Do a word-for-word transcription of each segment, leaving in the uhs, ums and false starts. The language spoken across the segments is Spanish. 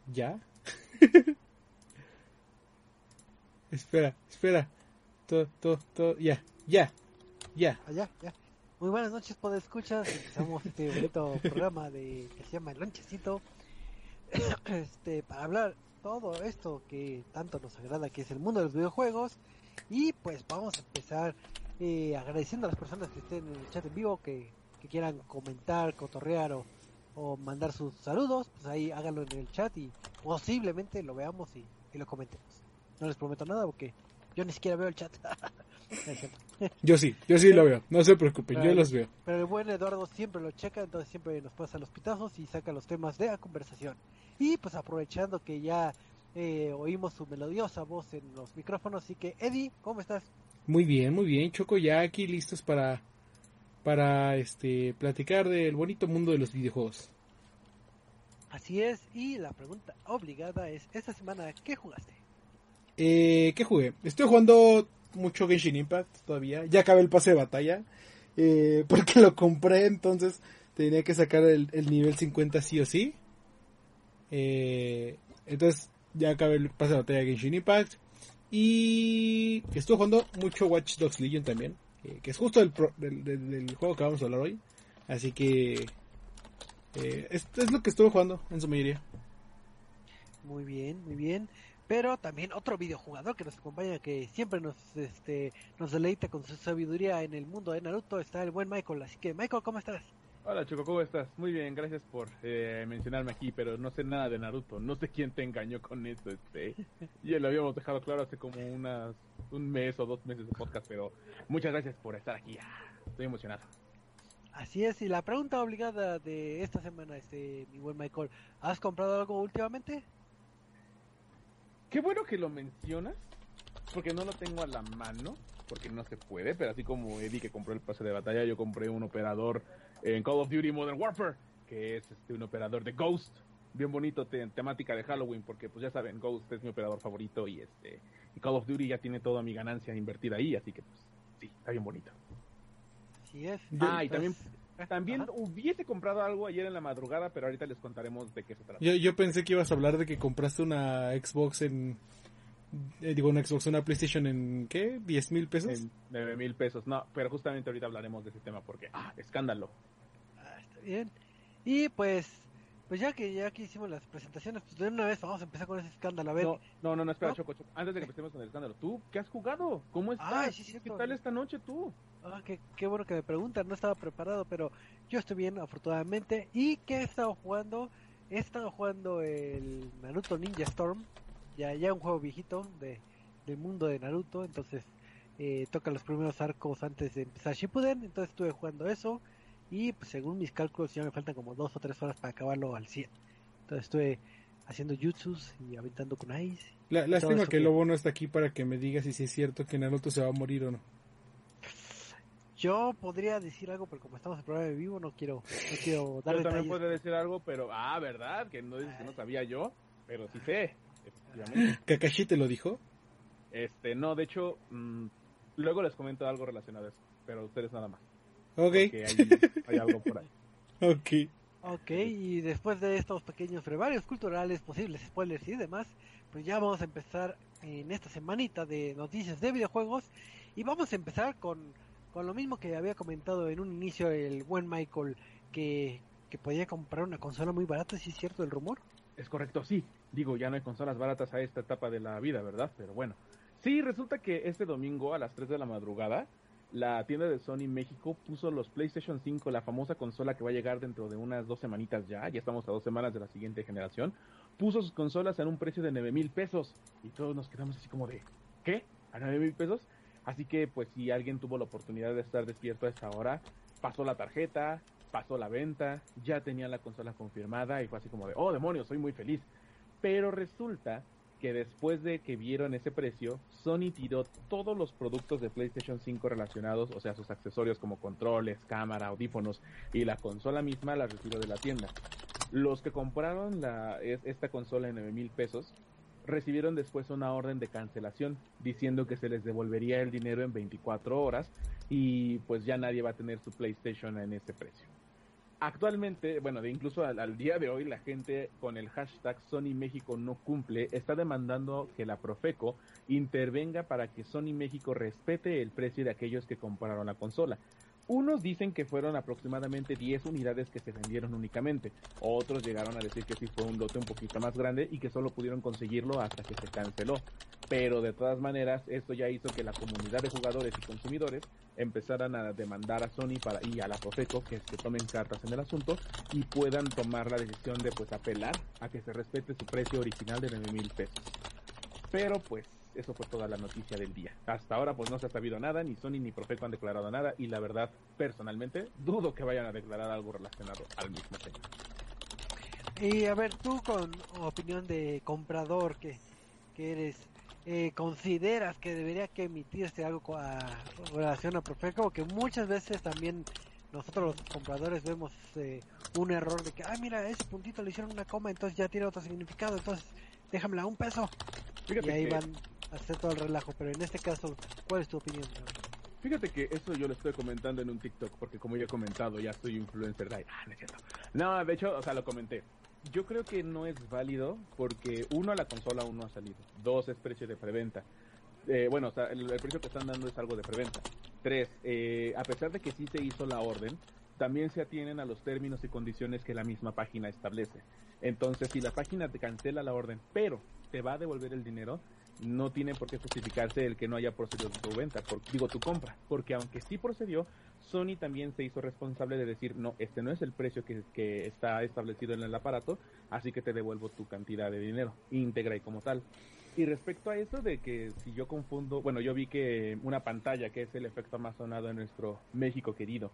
¿Ya? espera, espera. Todo, todo, todo, ya, ya, ya. Allá, ya. Muy buenas noches, podescuchas. Empezamos este bonito programa de que se llama El Lonchecito. este, para hablar todo esto que tanto nos agrada, que es el mundo de los videojuegos. Y pues vamos a empezar eh, agradeciendo a las personas que estén en el chat en vivo, que, que quieran comentar, cotorrear o, o mandar sus saludos. Pues ahí háganlo en el chat y posiblemente lo veamos y, y lo comentemos. No les prometo nada porque yo ni siquiera veo el chat. No es cierto. Yo sí, yo sí Pero- lo veo. No se preocupen, pero yo el, los veo. pero el buen Eduardo siempre lo checa, entonces siempre nos pasa los pitazos y saca los temas de la conversación. Y pues aprovechando que ya eh, oímos su melodiosa voz en los micrófonos, así que Eddie, ¿cómo estás? Muy bien, muy bien, Choco, ya aquí listos para para este platicar del bonito mundo de los videojuegos. Así es, y la pregunta obligada es, esta semana, ¿qué jugaste? Eh, ¿qué jugué? Estoy jugando mucho Genshin Impact todavía. Ya acabé el pase de batalla. Eh, porque lo compré, entonces tenía que sacar el, el nivel cincuenta sí o sí. Eh, entonces ya acabé el pase de batalla de Genshin Impact. Y estoy jugando mucho Watch Dogs Legion también. Eh, que es justo el pro, del, del, del juego que vamos a hablar hoy. Así que... Eh, esto es lo que estuve jugando en su mayoría. Muy bien, muy bien. Pero también otro videojugador que nos acompaña, que siempre nos este nos deleita con su sabiduría en el mundo de Naruto, está el buen Michael. Así que, Michael, ¿cómo estás? Hola Choco, ¿cómo estás? Muy bien, gracias por eh, mencionarme aquí, pero no sé nada de Naruto, no sé quién te engañó con eso, este, ya lo habíamos dejado claro hace como unas, un mes o dos meses de podcast, pero muchas gracias por estar aquí, ah, estoy emocionado. Así es, y la pregunta obligada de esta semana, este, mi buen Michael, ¿has comprado algo últimamente? Qué bueno que lo mencionas, porque no lo tengo a la mano, porque no se puede, pero así como Eddie que compró el pase de batalla, yo compré un operador en Call of Duty Modern Warfare, que es este un operador de Ghost, bien bonito, te, temática de Halloween, porque pues ya saben, Ghost es mi operador favorito y este y Call of Duty ya tiene toda mi ganancia invertida ahí, así que pues sí, está bien bonito. Así es. Ah, y también Entonces, también ajá. hubiese comprado algo ayer en la madrugada, pero ahorita les contaremos de qué se trata. Yo, yo pensé que ibas a hablar de que compraste una Xbox en... Eh, digo, una Xbox, una PlayStation en... ¿qué? ¿diez mil pesos? En nueve mil pesos, no, pero justamente ahorita hablaremos de ese tema porque, ah, escándalo. Ah, está bien. Y pues, pues ya que ya que hicimos las presentaciones, pues de una vez vamos a empezar con ese escándalo. A ver, No, no, no, no, espera, ¿no? Choco, Choco. Antes de que empecemos con el escándalo, ¿tú qué has jugado? ¿Cómo estás? Ay, sí, ¿Qué cierto. tal esta noche tú? Ah, qué, qué bueno que me preguntan, no estaba preparado, pero yo estoy bien, afortunadamente. ¿Y qué he estado jugando? He estado jugando el Naruto Ninja Storm, ya, ya un juego viejito de, del mundo de Naruto, entonces eh, toca los primeros arcos antes de empezar Shippuden, entonces estuve jugando eso y pues, según mis cálculos ya me faltan como dos o tres horas para acabarlo al cien. Entonces estuve haciendo jutsus y aventando kunais. La, Y todo lástima eso que que... Lobo no está aquí para que me diga si sí es cierto que Naruto se va a morir o no. Yo podría decir algo, pero como estamos en programa de vivo, no quiero, no quiero dar Yo también detalles. puedo decir algo, pero, ah, ¿verdad? Que no dices que no sabía yo, pero sí sé, efectivamente. ¿Kakashi te lo dijo? Este, no, de hecho, mmm, luego les comento algo relacionado a eso, pero ustedes nada más. Ok. Porque hay, hay algo por ahí. Ok. Ok, y después de estos pequeños brevarios culturales, posibles spoilers y demás, pues ya vamos a empezar en esta semanita de noticias de videojuegos y vamos a empezar con, con lo mismo que había comentado en un inicio el buen Michael, que, que podía comprar una consola muy barata, ¿sí es cierto el rumor? Es correcto, sí. Digo, ya no hay consolas baratas a esta etapa de la vida, ¿verdad? Pero bueno. Sí, resulta que este domingo a las tres de la madrugada, la tienda de Sony México puso los PlayStation cinco, la famosa consola que va a llegar dentro de unas dos semanitas ya, ya estamos a dos semanas de la siguiente generación, puso sus consolas en un precio de nueve mil pesos. Y todos nos quedamos así como de, ¿qué? ¿A nueve mil pesos? Así que, pues, si alguien tuvo la oportunidad de estar despierto a esa hora, pasó la tarjeta, pasó la venta, ya tenía la consola confirmada y fue así como de, oh, demonios, soy muy feliz. Pero resulta que después de que vieron ese precio, Sony tiró todos los productos de PlayStation cinco relacionados, o sea, sus accesorios como controles, cámara, audífonos y la consola misma la retiró de la tienda. Los que compraron la, esta consola en nueve mil pesos recibieron después una orden de cancelación diciendo que se les devolvería el dinero en veinticuatro horas y pues ya nadie va a tener su PlayStation en ese precio. Actualmente, bueno, de incluso al, al día de hoy, la gente con el hashtag Sony México no cumple está demandando que la Profeco intervenga para que Sony México respete el precio de aquellos que compraron la consola. Unos dicen que fueron aproximadamente diez unidades que se vendieron únicamente, otros llegaron a decir que sí fue un lote un poquito más grande y que solo pudieron conseguirlo hasta que se canceló. Pero de todas maneras, esto ya hizo que la comunidad de jugadores y consumidores empezaran a demandar a Sony para, y a la Profeco que se tomen cartas en el asunto y puedan tomar la decisión de pues apelar a que se respete su precio original de nueve mil pesos. Pero pues eso fue toda la noticia del día. Hasta ahora pues no se ha sabido nada, ni Sony ni Profeco han declarado nada y la verdad, personalmente, dudo que vayan a declarar algo relacionado al mismo tema. Y a ver, tú con opinión de comprador que, que eres, eh, ¿consideras que debería que emitirse algo a relación a Profeco? Porque muchas veces también nosotros los compradores vemos eh, un error de que, ah, mira, ese puntito le hicieron una coma, entonces ya tiene otro significado, entonces déjamela a un peso. Fíjate y ahí que... van a hacer todo el relajo, pero en este caso, ¿cuál es tu opinión? Fíjate que eso yo lo estoy comentando en un TikTok, porque como ya he comentado, ya soy influencer de ahí. Ah, no es cierto. No, de hecho, o sea, lo comenté. Yo creo que no es válido porque, uno, la consola aún no ha salido. Dos, es precio de preventa. Eh, bueno, o sea, el, el precio que están dando es algo de preventa. Tres, eh, a pesar de que sí se hizo la orden, también se atienen a los términos y condiciones que la misma página establece. Entonces, si la página te cancela la orden, pero te va a devolver el dinero, no tiene por qué justificarse el que no haya procedido tu venta, por, digo tu compra, porque aunque sí procedió, Sony también se hizo responsable de decir, no, este no es el precio que, que está establecido en el aparato, así que te devuelvo tu cantidad de dinero, íntegra y como tal. Y respecto a eso de que si yo confundo, bueno, yo vi que una pantalla, que es el efecto más sonado en nuestro México querido,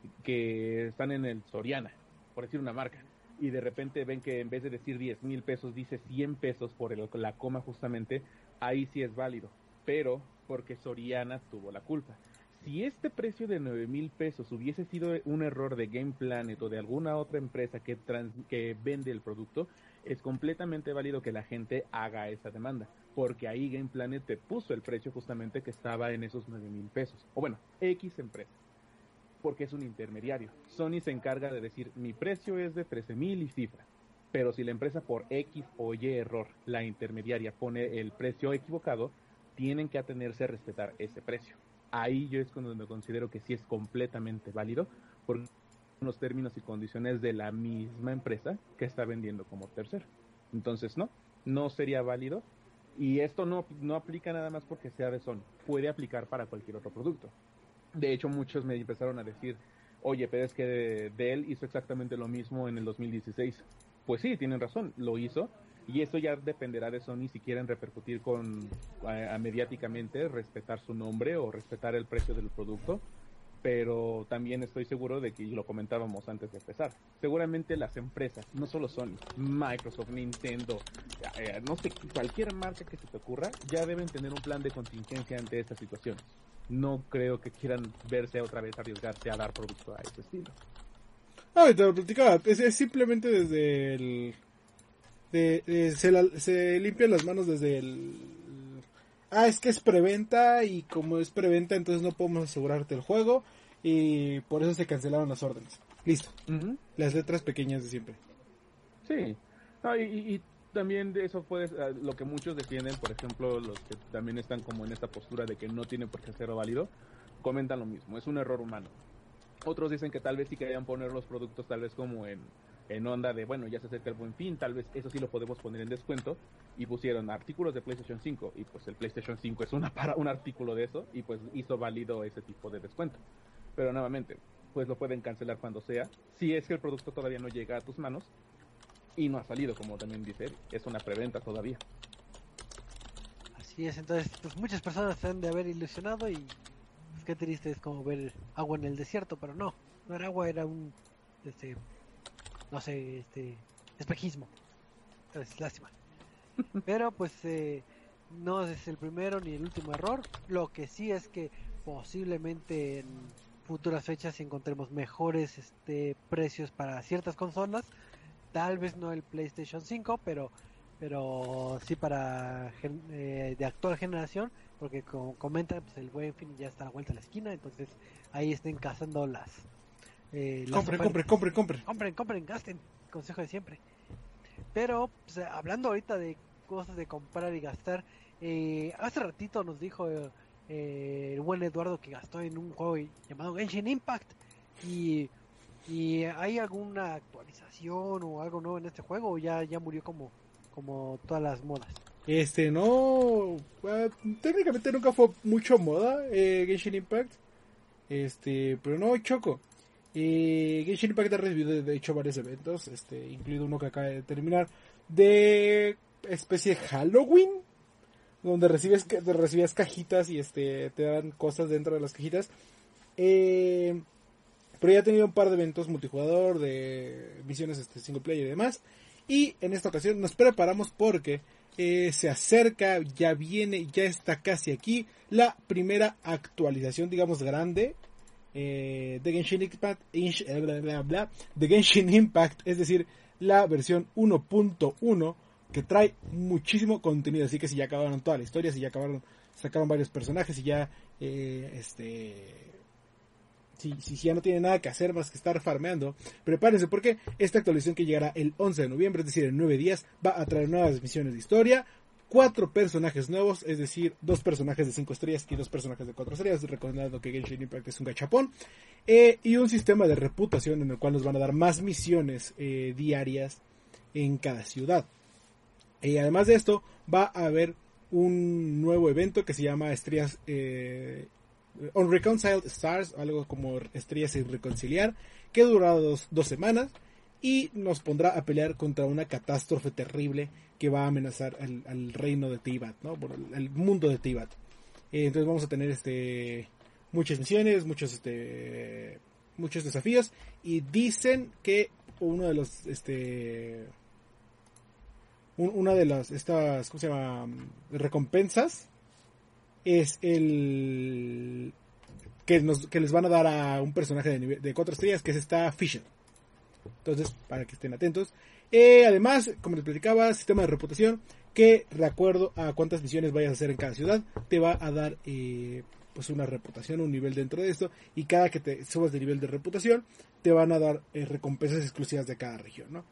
que están en el Soriana, por decir una marca, y de repente ven que en vez de decir diez mil pesos dice cien pesos por el, la coma justamente, ahí sí es válido, pero porque Soriana tuvo la culpa. Si este precio de nueve mil pesos hubiese sido un error de Game Planet o de alguna otra empresa que, trans, que vende el producto, es completamente válido que la gente haga esa demanda, porque ahí Game Planet te puso el precio justamente que estaba en esos nueve mil pesos, o bueno, X empresa, porque es un intermediario. Sony se encarga de decir, mi precio es de trece mil y cifra. Pero si la empresa por X o Y error, la intermediaria, pone el precio equivocado, tienen que atenerse a respetar ese precio. Ahí yo es cuando me considero que sí es completamente válido, por los términos y condiciones de la misma empresa que está vendiendo como tercero. Entonces no, no sería válido. Y esto no, no aplica nada más porque sea de Sony, puede aplicar para cualquier otro producto. De hecho, muchos me empezaron a decir, oye, pero es que Dell hizo exactamente lo mismo en el dos mil dieciséis. Pues sí, tienen razón, lo hizo, y eso ya dependerá de Sony si quieren repercutir con a, a mediáticamente, respetar su nombre o respetar el precio del producto, pero también estoy seguro de que, y lo comentábamos antes de empezar, seguramente las empresas, no solo Sony, Microsoft, Nintendo, eh, no sé, cualquier marca que se te ocurra, ya deben tener un plan de contingencia ante estas situaciones. No creo que quieran verse otra vez arriesgarse a dar producto a ese estilo. No, te lo platicaba, es, es simplemente desde el... De, de, se, la, se limpian las manos desde el... Ah, es que es preventa y como es preventa entonces no podemos asegurarte el juego y por eso se cancelaron las órdenes. Listo. Uh-huh. Las letras pequeñas de siempre. Sí. No, y, y también de eso fue lo que muchos defienden, por ejemplo, los que también están como en esta postura de que no tienen por qué ser válido, comentan lo mismo, es un error humano. Otros dicen que tal vez sí querían poner los productos tal vez como en, en onda de, bueno, ya se acerca el Buen Fin, tal vez eso sí lo podemos poner en descuento, y pusieron artículos de PlayStation cinco, y pues el PlayStation cinco es una para un artículo de eso, y pues hizo válido ese tipo de descuento. Pero nuevamente, pues lo pueden cancelar cuando sea, si es que el producto todavía no llega a tus manos, y no ha salido, como también dice él, es una preventa todavía. Así es, entonces pues muchas personas se han de haber ilusionado y pues, qué triste es como ver agua en el desierto, pero no, no era agua, era un este no sé, este espejismo. Entonces, lástima. Pero pues eh, no es el primero ni el último error. Lo que sí es que posiblemente en futuras fechas encontremos mejores este precios para ciertas consolas. Tal vez no el PlayStation cinco, pero pero sí para eh, de actual generación, porque como comentan, pues el Buen Fin ya está a la vuelta de la esquina, entonces ahí estén cazando las Eh, la Compren, ofertas. compren, compren, compren. Compren, compren, gasten. Consejo de siempre. Pero, pues, hablando ahorita de cosas de comprar y gastar, eh, hace ratito nos dijo eh, eh, el buen Eduardo que gastó en un juego llamado Genshin Impact. Y, y ¿hay alguna actualización o algo nuevo en este juego o ya, ya murió como, como todas las modas? Este, no, uh, técnicamente nunca fue mucho moda eh, Genshin Impact. Este, pero no, Choco. Eh, Genshin Impact ha recibido de hecho varios eventos, este, incluido uno que acaba de terminar, de especie de Halloween, donde recibes donde recibías cajitas y este te dan cosas dentro de las cajitas. Eh, pero ya ha tenido un par de eventos multijugador, de misiones este, single player y demás. Y en esta ocasión nos preparamos porque eh, se acerca, ya viene, ya está casi aquí la primera actualización, digamos, grande eh, de Genshin Impact, inch, bla, bla, bla, de Genshin Impact, es decir, la versión uno punto uno, que trae muchísimo contenido. Así que si ya acabaron toda la historia, si ya acabaron, sacaron varios personajes y ya eh, este Si, si ya no tiene nada que hacer más que estar farmeando, prepárense porque esta actualización que llegará el once de noviembre, es decir, en nueve días, va a traer nuevas misiones de historia, cuatro personajes nuevos, es decir, dos personajes de cinco estrellas y dos personajes de cuatro estrellas, recordando que Genshin Impact es un gachapón, eh, y un sistema de reputación en el cual nos van a dar más misiones eh, diarias en cada ciudad. Eh, además de esto, va a haber un nuevo evento que se llama Estrellas... Eh, Unreconciled Stars, algo como estrellas sin reconciliar, que durará dos, dos semanas y nos pondrá a pelear contra una catástrofe terrible que va a amenazar al, al reino de Teyvat, ¿no? Bueno, el, el mundo de Teyvat. Eh, entonces vamos a tener este muchas misiones, muchos este muchos desafíos y dicen que uno de los este un, una de las estas ¿cómo se llama? recompensas es el que, nos, que les van a dar a un personaje de, nivel, de cuatro estrellas, que es esta Fisher. Entonces, para que estén atentos. Eh, además, como les platicaba, sistema de reputación, que de acuerdo a cuántas misiones vayas a hacer en cada ciudad, te va a dar eh, pues una reputación, un nivel dentro de esto, y cada que te subas de nivel de reputación, te van a dar eh, recompensas exclusivas de cada región, ¿no?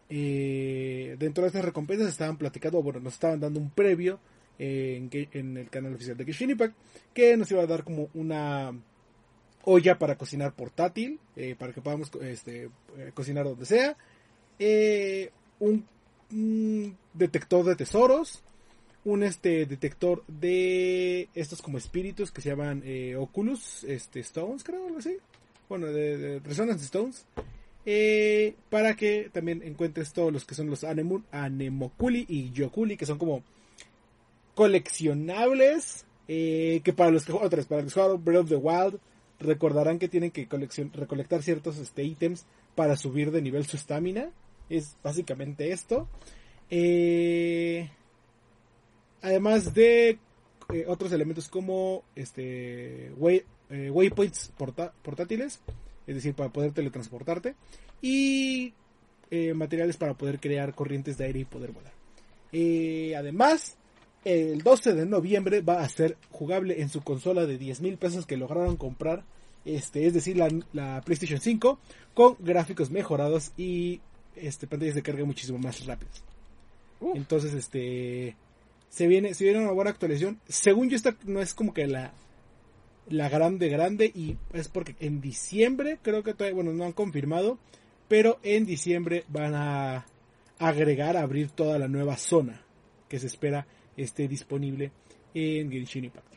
Eh, dentro de estas recompensas estaban platicando, bueno, nos estaban dando un previo En, en el canal oficial de Genshin Impact, que nos iba a dar como una olla para cocinar portátil, eh, para que podamos este, eh, cocinar donde sea, eh, un, un detector de tesoros, un este detector de estos como espíritus que se llaman eh, Oculus este, Stones, creo, algo así, bueno, de, de Resonance Stones, eh, para que también encuentres todos los que son los Anemon, Anemoculi y Yoculi, que son como coleccionables, eh, que para los que otras para los que jugaron Breath of the Wild recordarán que tienen que coleccion, recolectar ciertos este, ítems para subir de nivel su estamina. Es básicamente esto. Eh, además de eh, otros elementos como este way, eh, waypoints porta, portátiles, es decir, para poder teletransportarte, y eh, materiales para poder crear corrientes de aire y poder volar. Eh, además, el doce de noviembre va a ser jugable en su consola de diez mil pesos que lograron comprar, este, es decir, la, la PlayStation cinco, con gráficos mejorados y este, pantallas de carga muchísimo más rápidas. Uh. Entonces, este, se viene, se viene una buena actualización. Según yo, esta no es como que la, la grande, grande, y es porque en diciembre, creo que todavía, bueno, no han confirmado, pero en diciembre van a agregar, a abrir toda la nueva zona que se espera esté disponible en Genshin Impact.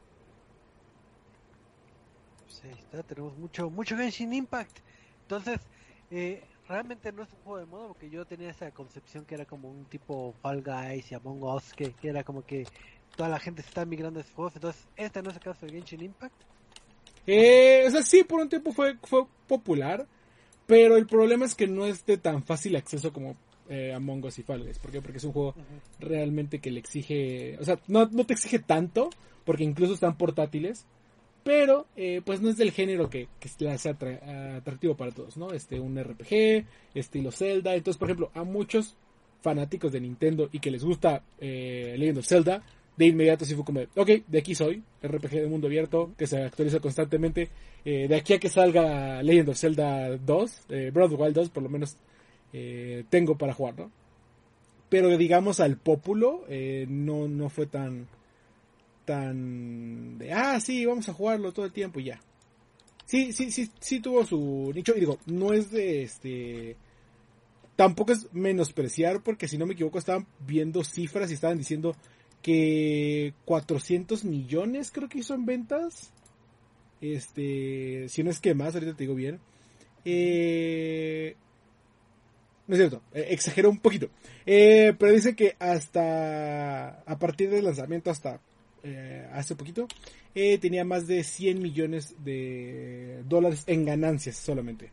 Sí, está, tenemos mucho mucho Genshin Impact. Entonces, eh, realmente no es un juego de moda, porque yo tenía esa concepción que era como un tipo Fall Guys y Among Us, que, que era como que toda la gente se está migrando a esos juegos. Entonces, ¿este no es el caso de Genshin Impact? Eh, o sea, sí, por un tiempo fue, fue popular, pero el problema es que no es de tan fácil acceso como Eh, Among Us y Fall Guys. ¿Por qué? Porque es un juego uh-huh. realmente que le exige, o sea, no, no te exige tanto, porque incluso están portátiles, pero eh, pues no es del género que, que sea atra- atractivo para todos, ¿no? Este, un R P G, estilo Zelda. Entonces, por ejemplo, a muchos fanáticos de Nintendo y que les gusta eh, Legend of Zelda, de inmediato sí fue como, ok, de aquí soy, R P G de mundo abierto, que se actualiza constantemente, eh, de aquí a que salga Legend of Zelda dos, eh, Breath of the Wild dos, por lo menos eh, tengo para jugar, ¿no? Pero digamos al pópulo, eh, no, no fue tan, tan de, ah, sí, vamos a jugarlo todo el tiempo y ya. Sí, sí, sí, sí tuvo su nicho, y digo, no es de este... Tampoco es menospreciar, porque si no me equivoco estaban viendo cifras y estaban diciendo que cuatrocientos millones creo que hizo en ventas. Este, si no es que más, ahorita te digo bien. Eh, no es cierto, eh, exageró un poquito. Eh, pero dice que hasta, a partir del lanzamiento hasta eh, hace poquito, eh, tenía más de cien millones de dólares en ganancias solamente.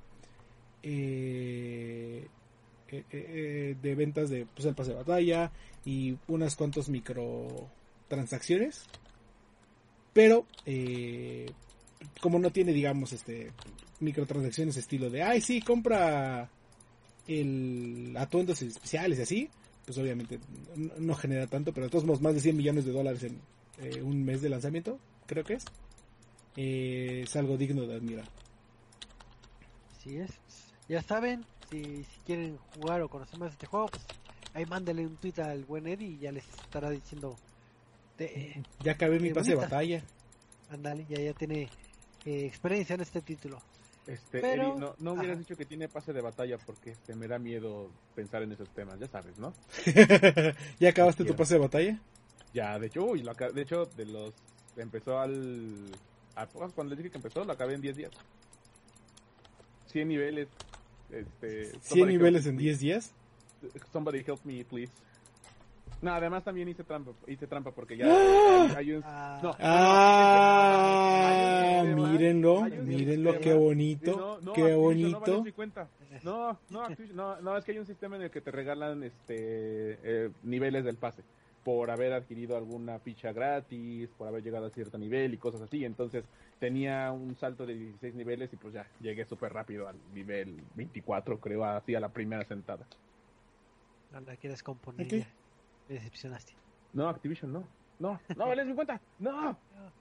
Eh... Eh, eh, de ventas de pues el pase de batalla y unas cuantas microtransacciones, pero eh, como no tiene digamos este microtransacciones estilo de ay sí compra el atuendos especiales y así, pues obviamente no, no genera tanto, pero de todos modos más de cien millones de dólares en eh, un mes de lanzamiento creo que es eh, es algo digno de admirar. Así es, ya saben. Si, si quieren jugar o conocer más de este juego, pues ahí mándale un tweet al buen Eddie y ya les estará diciendo de, ya acabé mi pase de batalla. Ándale, ya ya tiene eh, experiencia en este título. Este, Pero, Eddie, no, no hubieras ajá. dicho que tiene pase de batalla porque este, me da miedo pensar en esos temas, ya sabes, ¿no? ¿Ya acabaste tu pase de batalla? Ya, de hecho, uy, lo acá, de hecho, de los empezó al a, cuando les dije que empezó, lo acabé en diez días. cien niveles. Este, ¿cien niveles en diez días? Somebody help me, please. No, además también hice trampa, hice trampa porque ya hay, hay un... No, ah, no, no, mírenlo, hay un mírenlo, sistema, qué bonito, no, no, qué Activision, bonito. No, mi cuenta. No, no, Activision, no, no, es que hay un sistema en el que te regalan este eh, niveles del pase por haber adquirido alguna ficha gratis, por haber llegado a cierto nivel y cosas así. Entonces tenía un salto de dieciséis niveles y pues ya llegué súper rápido al nivel veinticuatro, creo, así a la primera sentada. No la quieres componer, okay. Ya. Me decepcionaste. No, Activision, no. No, no, es mi cuenta. No.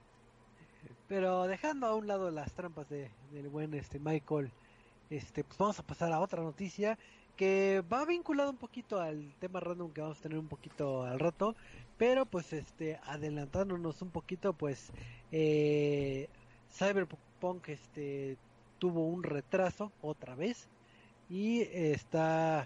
Pero dejando a un lado las trampas de, del buen este Michael, este pues vamos a pasar a otra noticia que va vinculado un poquito al tema random que vamos a tener un poquito al rato, pero pues este adelantándonos un poquito, pues eh, Cyberpunk este tuvo un retraso otra vez y está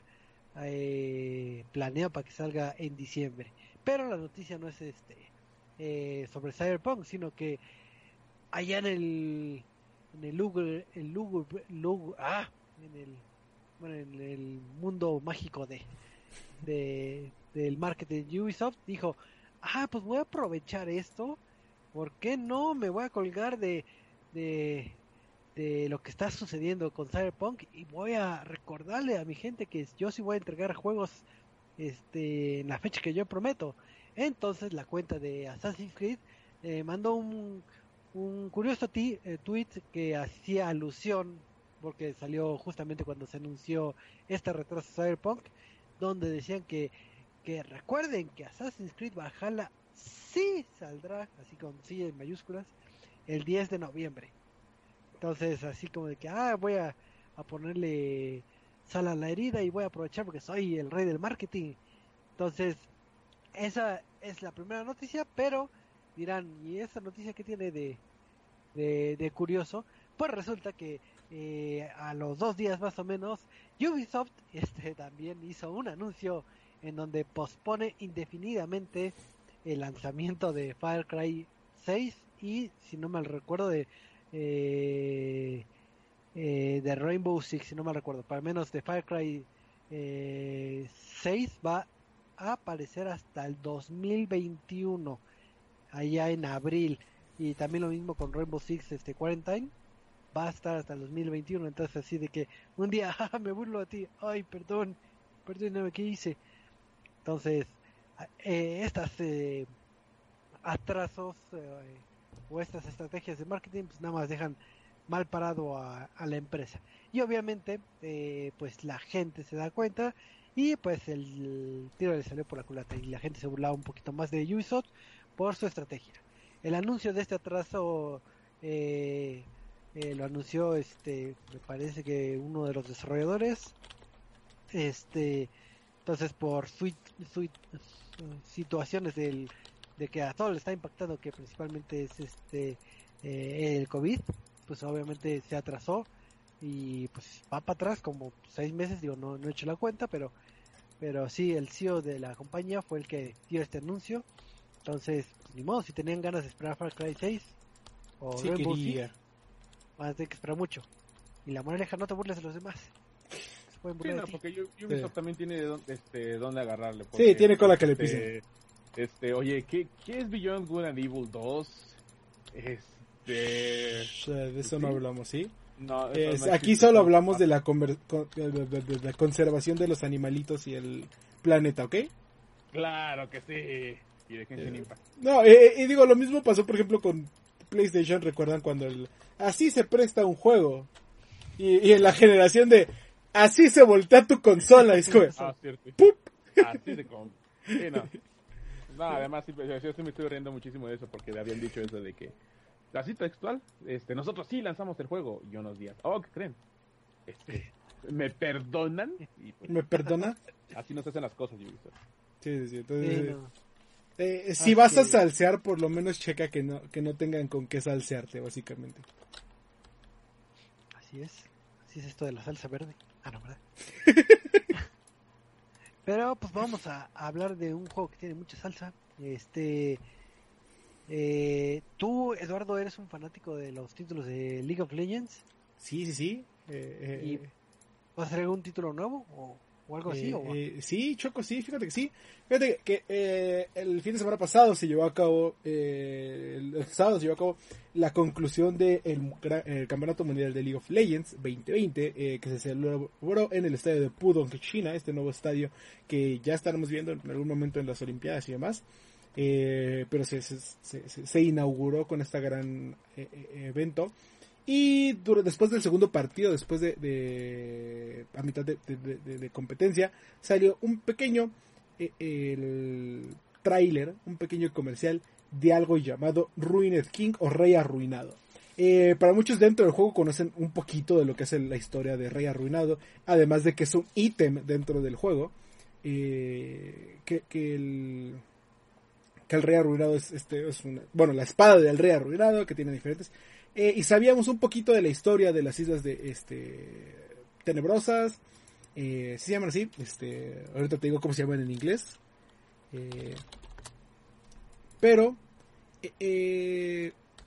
eh, planeado para que salga en diciembre. Pero la noticia no es este eh, sobre Cyberpunk, sino que allá en el en el lugar, el lugar, lugar ah, en el bueno, en el mundo mágico de, de del marketing de Ubisoft dijo, ah, pues voy a aprovechar esto, ¿por qué no me voy a colgar de de de lo que está sucediendo con Cyberpunk y voy a recordarle a mi gente que yo sí voy a entregar juegos este en la fecha que yo prometo? Entonces la cuenta de Assassin's Creed eh, mandó un un curioso t- eh, tweet que hacía alusión, porque salió justamente cuando se anunció este retraso de Cyberpunk, donde decían que que recuerden que Assassin's Creed Valhalla sí saldrá, así con sí en mayúsculas, el diez de noviembre. Entonces así como de que ah voy a, a ponerle sal a la herida y voy a aprovechar porque soy el rey del marketing. Entonces esa es la primera noticia, pero dirán, ¿y esa noticia qué tiene de, de, de curioso? Pues resulta que eh, a los dos días más o menos Ubisoft este también hizo un anuncio en donde pospone indefinidamente el lanzamiento de Far Cry seis y, si no mal recuerdo, de eh, eh, de Rainbow Six, si no mal recuerdo, para menos de Far Cry eh, seis va a aparecer hasta el dos mil veintiuno, allá en abril, y también lo mismo con Rainbow Six este Quarantine, va a estar hasta el dos mil veintiuno. Entonces así de que un día me burlo a ti, ay perdón, perdóname, ¿qué hice? Entonces eh, estas eh, atrasos eh, o estas estrategias de marketing pues nada más dejan mal parado a, a la empresa, y obviamente eh, pues la gente se da cuenta y pues el tiro le salió por la culata y la gente se burlaba un poquito más de Ubisoft por su estrategia. El anuncio de este atraso eh, eh, lo anunció, este, me parece que uno de los desarrolladores, este, entonces por su, su, situaciones del, de que a todo le está impactando, que principalmente es este eh, el COVID, pues obviamente se atrasó y pues va para atrás como seis meses, digo, no, no he hecho la cuenta, pero pero sí, el C E O de la compañía fue el que dio este anuncio. Entonces, pues, ni modo, si tenían ganas de esperar Far Cry seis o Sí Rainbow quería. Six, van a tener que esperar mucho. Y la moraleja, no te burles de los demás. Se pueden Sí, burlar no, de ti. porque Yu- Ubisoft Sí. también tiene dónde, este, dónde agarrarle. Sí, porque, tiene cola que le este, pisen. Este, oye, ¿qué, ¿qué es Beyond Good and Evil dos? Este... Shh, de eso ¿sí? no hablamos, ¿sí? No, eso Es- no aquí existe, solo no. hablamos de la, conver- con- de- de- de la conservación de los animalitos y el planeta, ¿ok? Claro que sí. Y de Genshin Eh, Impact. No, eh, y digo, lo mismo pasó, por ejemplo, con PlayStation. ¿Recuerdan cuando el así se presta un juego? Y, y en la generación de así se voltea tu consola. Es como, Ah, cierto. ¡pup! Así de con... Sí, no. No, además, sí, yo, yo sí me estoy riendo muchísimo de eso porque le habían dicho eso de que... Así textual, este, nosotros sí lanzamos el juego y unos días. Oh, ¿qué creen? Este, ¿me perdonan? Y pues, ¿Me perdona? así no se hacen las cosas, Ubisoft. Sí, sí, sí. Sí, Entonces, no. eh, si Ah, vas a sí. salsear, por lo menos checa que no, que no tengan con qué salsearte, básicamente. Así es. Así es esto de la salsa verde. Ah, no, ¿verdad? Pero pues vamos a, a hablar de un juego que tiene mucha salsa. Este... Eh, tú, Eduardo, eres un fanático de los títulos de League of Legends. Sí, sí, sí. Eh, eh, ¿Y vas a hacer algún título nuevo o, o algo así? Eh, o... eh, sí, Choco, sí, fíjate que sí. Fíjate que eh, el fin de semana pasado se llevó a cabo, eh, el, el sábado se llevó a cabo la conclusión del de Campeonato Mundial de League of Legends veinte veinte, eh, que se celebró en el estadio de Pudong, China, este nuevo estadio que ya estaremos viendo en algún momento en las Olimpiadas y demás. Eh, pero se, se, se, se inauguró con este gran eh, eh, evento. Y dura, después del segundo partido, después de, de a mitad de, de, de, de competencia, salió un pequeño eh, el tráiler, un pequeño comercial de algo llamado Ruined King o Rey Arruinado. Eh, para muchos dentro del juego conocen un poquito de lo que es la historia de Rey Arruinado, además de que es un ítem dentro del juego. Eh, que, que el que el Rey Arruinado es, este, es una, bueno, la espada del Rey Arruinado, que tiene diferentes. Eh, y sabíamos un poquito de la historia de las islas de este tenebrosas. Eh, ¿sí se llaman así? Este, ahorita te digo cómo se llaman en inglés. Eh, pero eh, eh,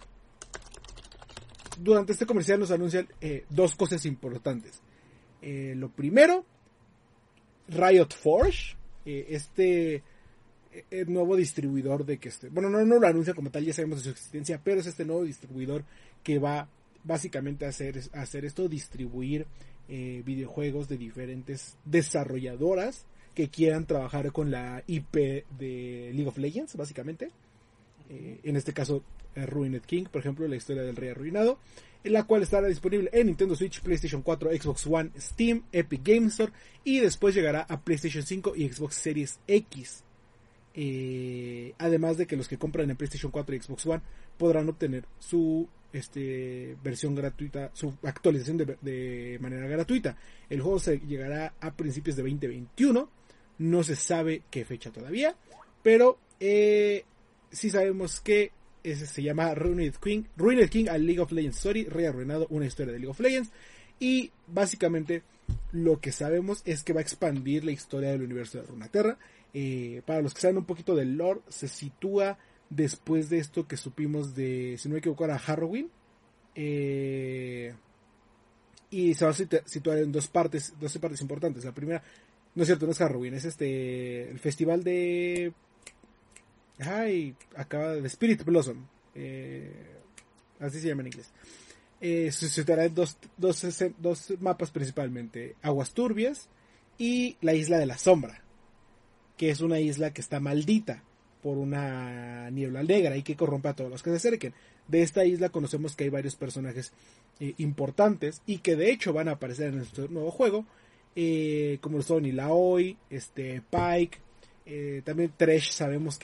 durante este comercial nos anuncian eh, dos cosas importantes. Eh, lo primero, Riot Forge, eh, este el nuevo distribuidor de que este, bueno, no, no lo anuncia como tal, ya sabemos de su existencia, pero es este nuevo distribuidor que va básicamente a hacer, a hacer esto, distribuir eh, videojuegos de diferentes desarrolladoras que quieran trabajar con la I P de League of Legends, básicamente. Eh, en este caso, eh, Ruined King, por ejemplo, la historia del Rey Arruinado, en la cual estará disponible en Nintendo Switch, PlayStation cuatro, Xbox One, Steam, Epic Games Store, y después llegará a PlayStation cinco y Xbox Series X. Eh, además de que los que compran en PlayStation cuatro y Xbox One podrán obtener su este, versión gratuita, su actualización de, de manera gratuita. El juego se llegará a principios de veinte veintiuno, no se sabe qué fecha todavía, pero eh, sí sabemos que ese se llama Ruined King, Ruined King a League of Legends Story, Rey Arruinado, una historia de League of Legends, y básicamente lo que sabemos es que va a expandir la historia del universo de Runeterra. Eh, para los que saben un poquito del lore, se sitúa después de esto que supimos de, si no me equivoco, era Harrowing. Eh, y se va a situar en dos partes, dos partes importantes. La primera, no es cierto, no es Harrowing, es este, el festival de, ay, acaba de Spirit Blossom, eh, así se llama en inglés. Eh, se situará en dos, dos, dos mapas principalmente, Aguas Turbias y la Isla de la Sombra, que es una isla que está maldita por una niebla negra y que corrompe a todos los que se acerquen. De esta isla conocemos que hay varios personajes eh, importantes y que de hecho van a aparecer en este nuevo juego, eh, como son Illaoi, este, Pyke, eh, también Thresh sabemos que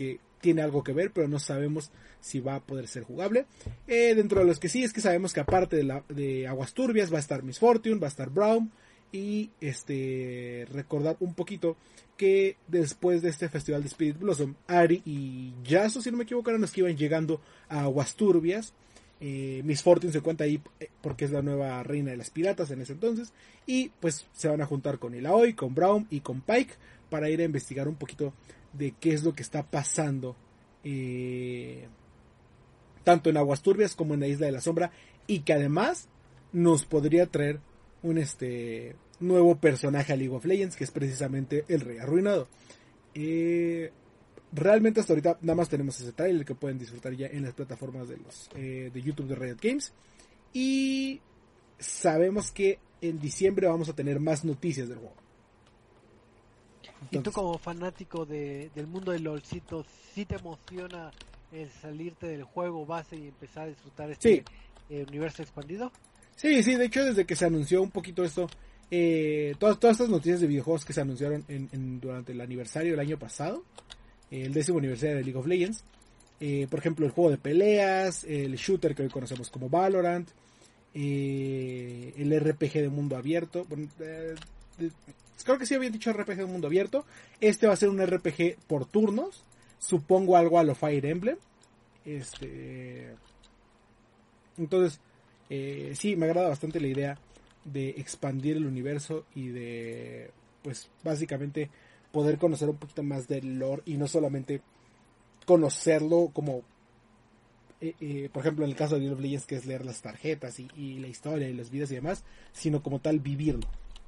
tiene algo que ver, pero no sabemos si va a poder ser jugable. Eh, dentro de los que sí, es que sabemos que aparte de, la, de Aguas Turbias va a estar Miss Fortune, va a estar Braum, y este recordar un poquito que después de este festival de Spirit Blossom, Ari y Yasuo, si no me equivoco, eran los que iban llegando a Aguas Turbias. eh, Miss Fortune se cuenta ahí porque es la nueva reina de las piratas en ese entonces, y pues se van a juntar con Illaoi, con Braum y con Pike para ir a investigar un poquito de qué es lo que está pasando eh, tanto en Aguas Turbias como en la Isla de la Sombra, y que además nos podría traer un este nuevo personaje a League of Legends, que es precisamente el Rey Arruinado. Eh, realmente hasta ahorita nada más tenemos ese trailer que pueden disfrutar ya en las plataformas de los eh, de YouTube de Riot Games, y sabemos que en diciembre vamos a tener más noticias del juego. Entonces, ¿y tú como fanático de, del mundo del LOLcito, sí te emociona el salirte del juego base y empezar a disfrutar este sí. eh, universo expandido? Sí, sí, de hecho desde que se anunció un poquito esto, eh, todas, todas estas noticias de videojuegos que se anunciaron en, en, durante el aniversario del año pasado, eh, el décimo aniversario de League of Legends, eh, por ejemplo el juego de peleas, el shooter que hoy conocemos como Valorant, eh, el R P G de mundo abierto, bueno, eh, de, creo que sí había dicho R P G de mundo abierto, este va a ser un R P G por turnos, supongo algo a lo Fire Emblem, este, entonces, Eh, sí, me agrada bastante la idea de expandir el universo y de, pues, básicamente poder conocer un poquito más del lore y no solamente conocerlo como, eh, eh, por ejemplo, en el caso de League of Legends, que es leer las tarjetas y, y la historia y las vidas y demás, sino como tal vivirlo.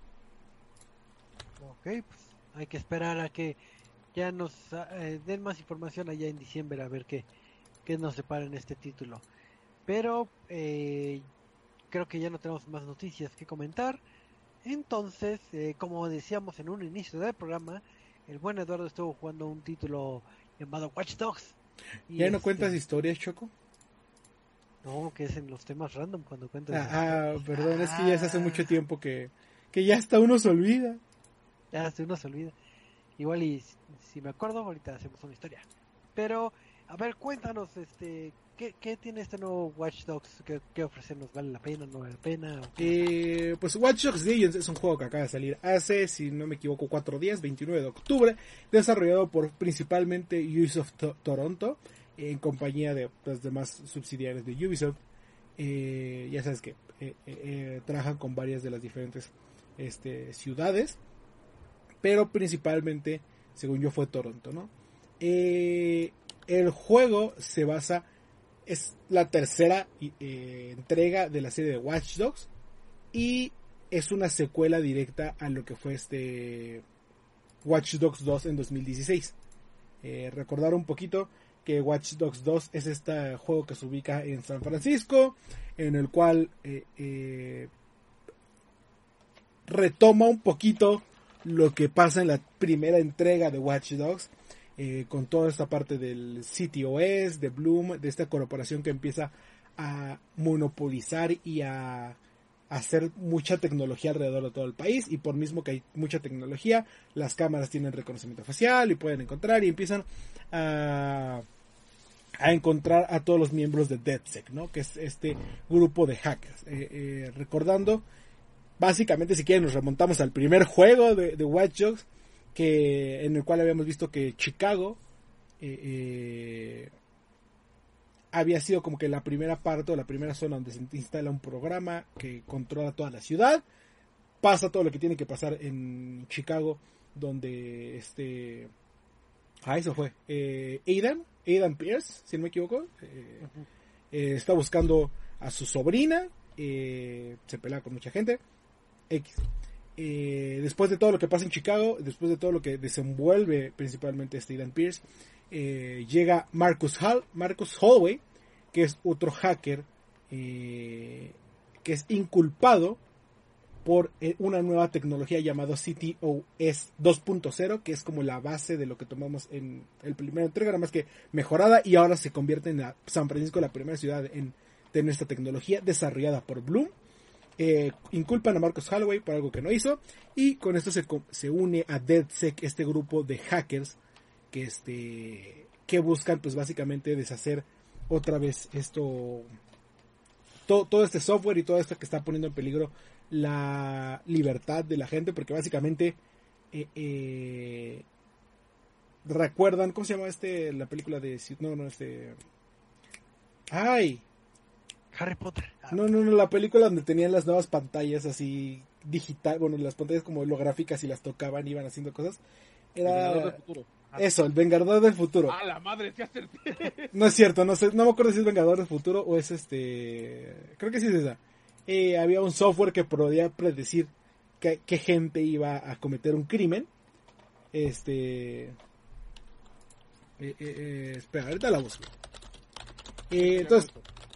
Ok, pues hay que esperar a que ya nos eh, den más información allá en diciembre a ver qué, qué nos separa en este título. Pero eh, creo que ya no tenemos más noticias que comentar. Entonces, eh, como decíamos en un inicio del programa, el buen Eduardo estuvo jugando un título llamado Watch Dogs. Y ¿ya no este... cuentas historias, Choco? No, que es en los temas random cuando cuentas. Ah, ah perdón, ah. es que ya hace mucho tiempo que, que ya hasta uno se olvida. Ya hasta uno se olvida. Igual y si me acuerdo, ahorita hacemos una historia. Pero, a ver, cuéntanos, este... ¿Qué, ¿Qué tiene este nuevo Watch Dogs? ¿Qué, qué ofrecernos? ¿Vale la pena? ¿No vale la pena? Eh, pues Watch Dogs Legions es un juego que acaba de salir hace, si no me equivoco, cuatro días, veintinueve de octubre, desarrollado por principalmente Ubisoft to- Toronto, en compañía de las demás subsidiarias de Ubisoft. Eh, ya sabes que eh, eh, trabajan con varias de las diferentes este, ciudades, pero principalmente, según yo, fue Toronto, ¿no? Eh, el juego se basa... Es la tercera eh, entrega de la serie de Watch Dogs y es una secuela directa a lo que fue este Watch Dogs dos en dos mil dieciséis. Eh, recordar un poquito que Watch Dogs dos es este juego que se ubica en San Francisco, en el cual eh, eh, retoma un poquito lo que pasa en la primera entrega de Watch Dogs. Eh, con toda esta parte del City O S, de Bloom, de esta corporación que empieza a monopolizar y a hacer mucha tecnología alrededor de todo el país, y por mismo que hay mucha tecnología, las cámaras tienen reconocimiento facial y pueden encontrar y empiezan a, a encontrar a todos los miembros de DedSec, ¿no? Que es este grupo de hackers. Eh, eh, recordando, básicamente, si quieren nos remontamos al primer juego de, de Watch Dogs, que en el cual habíamos visto que Chicago eh, eh, había sido como que la primera parte o la primera zona donde se instala un programa que controla toda la ciudad. Pasa todo lo que tiene que pasar en Chicago, donde este ah eso fue eh, Aidan Aidan Pierce, si no me equivoco, eh, uh-huh. eh, está buscando a su sobrina, eh, se pelea con mucha gente X. Eh, después de todo lo que pasa en Chicago, después de todo lo que desenvuelve principalmente este Aidan Pierce, eh, llega Marcus Hall, Marcus Holloway, que es otro hacker eh, que es inculpado por eh, una nueva tecnología llamada C T O S dos punto cero, que es como la base de lo que tomamos en el primer entrega, nada más que mejorada, y ahora se convierte en la, San Francisco la primera ciudad en tener esta tecnología desarrollada por Bloom. Eh, inculpan a Marcus Holloway por algo que no hizo, y con esto se, se une a DedSec, este grupo de hackers que este que buscan pues básicamente deshacer otra vez esto, todo, todo este software y todo esto que está poniendo en peligro la libertad de la gente, porque básicamente eh, eh, recuerdan, ¿cómo se llama este, la película de, no, no, este, ay, Harry Potter. Ah, no, no, no, la película donde tenían las nuevas pantallas así digital, bueno, las pantallas como holográficas y las tocaban, iban haciendo cosas, era Vengador del futuro. Ah, eso, el Vengador del Futuro. ¡Ah, la madre! ¡Sí acerté! No es cierto, no sé, no me acuerdo si es Vengador del Futuro o es este, creo que sí es esa. Eh, había un software que podía predecir qué, qué gente iba a cometer un crimen. Este, eh, eh, eh, espera, ahorita la busco. Eh, entonces,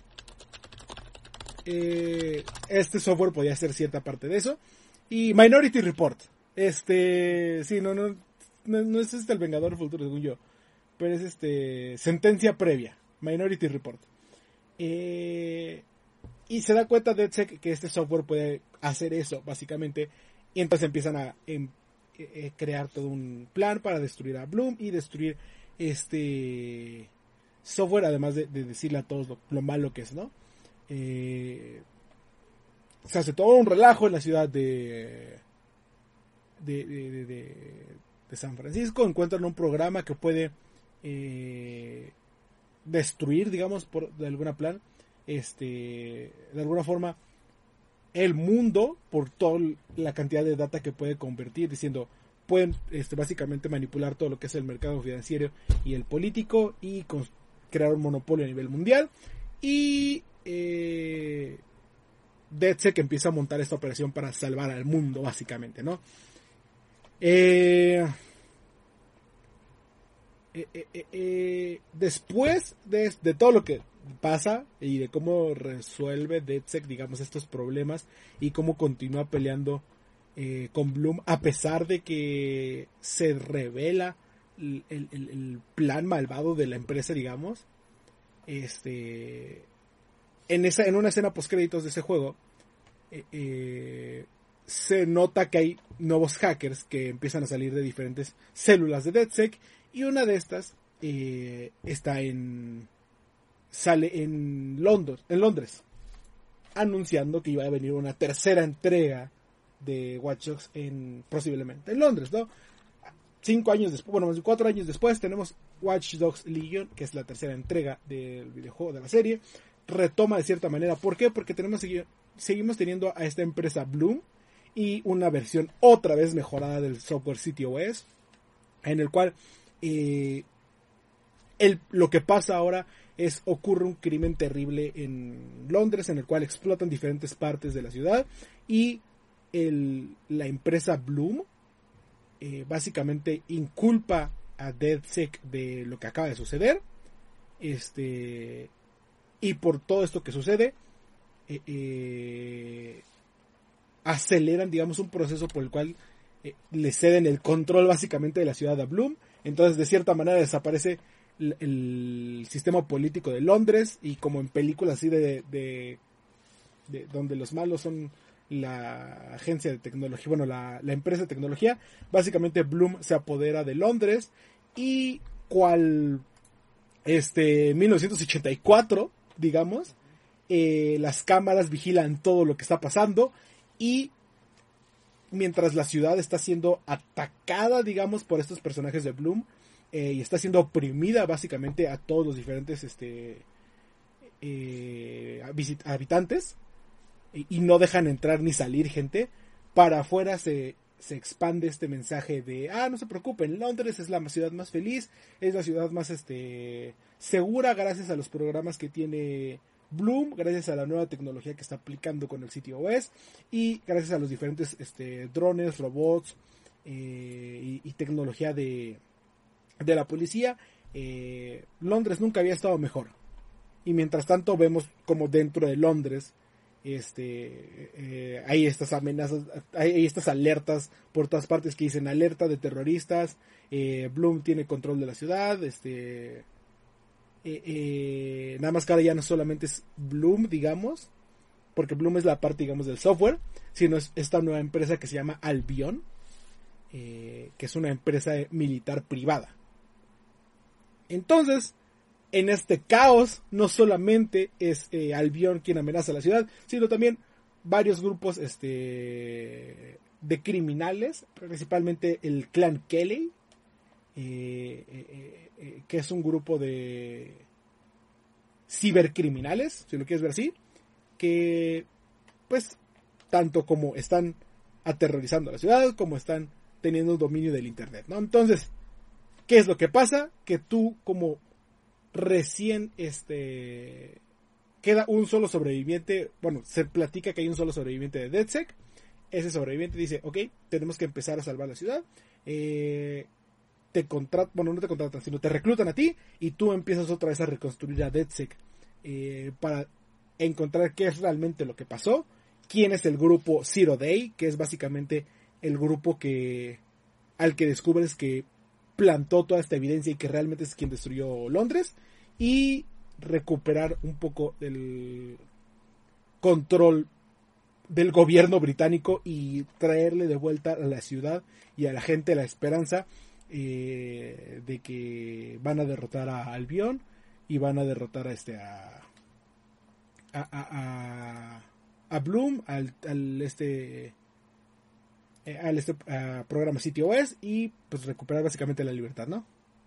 eh, este software podía hacer cierta parte de eso. Y Minority Report, este, sí, no, no, no, no es este el Vengador del Futuro, según yo, pero es este, Sentencia Previa, Minority Report. Eh, y se da cuenta DedSec que este software puede hacer eso, básicamente, y entonces empiezan a em, eh, crear todo un plan para destruir a Bloom y destruir este software, además de, de decirle a todos lo, lo malo que es, ¿no? Eh, se hace todo un relajo en la ciudad de de, de, de, de, de San Francisco. Encuentran un programa que puede eh, destruir, digamos, por, de alguna plan, este, de alguna forma, el mundo por toda la cantidad de data que puede convertir, diciendo, pueden este, básicamente manipular todo lo que es el mercado financiero y el político y con, crear un monopolio a nivel mundial. Y eh, DedSec empieza a montar esta operación para salvar al mundo, básicamente, ¿no? Eh, eh, eh, eh, eh, después de, de todo lo que pasa y de cómo resuelve DedSec, digamos, estos problemas y cómo continúa peleando eh, con Bloom, a pesar de que se revela el, el, el plan malvado de la empresa, digamos, este, en esa, en una escena post créditos de ese juego, eh, eh, se nota que hay nuevos hackers que empiezan a salir de diferentes células de DedSec, y una de estas eh, está en sale en Londres, en Londres, anunciando que iba a venir una tercera entrega de Watch Dogs en posiblemente en Londres, ¿no? Cinco años después, bueno, cuatro años después tenemos Watch Dogs Legion, que es la tercera entrega del videojuego de la serie. Retoma de cierta manera, ¿por qué? Porque tenemos seguimos teniendo a esta empresa Bloom y una versión otra vez mejorada del software CityOS, en el cual eh, el, lo que pasa ahora es, ocurre un crimen terrible en Londres, en el cual explotan diferentes partes de la ciudad, y el, la empresa Bloom eh, básicamente inculpa a DedSec de lo que acaba de suceder, este, y por todo esto que sucede eh, eh, aceleran, digamos, un proceso por el cual eh, le ceden el control básicamente de la ciudad a Bloom. Entonces, de cierta manera, desaparece el, el sistema político de Londres, y como en películas así de, de, de donde los malos son la agencia de tecnología, bueno, la, la empresa de tecnología, básicamente Bloom se apodera de Londres, y cual este mil novecientos ochenta y cuatro, digamos, eh, las cámaras vigilan todo lo que está pasando, y mientras la ciudad está siendo atacada, digamos, por estos personajes de Bloom, eh, y está siendo oprimida básicamente a todos los diferentes este eh, habitantes, y, y no dejan entrar ni salir gente, para afuera se, se expande este mensaje de, ah, no se preocupen, Londres es la ciudad más feliz, es la ciudad más este segura gracias a los programas que tiene Bloom, gracias a la nueva tecnología que está aplicando con el CityOS, y gracias a los diferentes este, drones, robots eh, y, y tecnología de, de la policía. eh, Londres nunca había estado mejor. Y mientras tanto vemos como dentro de Londres este eh, hay estas amenazas, hay estas alertas por todas partes que dicen alerta de terroristas, eh, Bloom tiene control de la ciudad, este Eh, eh, nada más que ahora ya no solamente es Bloom, digamos, porque Bloom es la parte, digamos, del software, sino es esta nueva empresa que se llama Albion, eh, que es una empresa militar privada. Entonces, en este caos, no solamente es eh, Albion quien amenaza a la ciudad, sino también varios grupos este, de criminales, principalmente el clan Kelly, eh, eh, eh, que es un grupo de cibercriminales, si lo quieres ver así, que pues tanto como están aterrorizando a la ciudad, como están teniendo un dominio del internet, ¿no? Entonces, ¿qué es lo que pasa? Que tú como recién este queda un solo sobreviviente, bueno, se platica que hay un solo sobreviviente de DedSec, ese sobreviviente dice, ok, tenemos que empezar a salvar la ciudad, eh, te contratan, bueno, no te contratan, sino te reclutan a ti, y tú empiezas otra vez a reconstruir a DedSec, eh, para encontrar qué es realmente lo que pasó, quién es el grupo Zero Day, que es básicamente el grupo que al que descubres que plantó toda esta evidencia y que realmente es quien destruyó Londres, y recuperar un poco el control del gobierno británico y traerle de vuelta a la ciudad y a la gente la esperanza eh, de que van a derrotar a Albion y van a derrotar a este a a, a, a, a Bloom, al, al este al este uh, programa City O S, y pues recuperar básicamente la libertad, ¿no?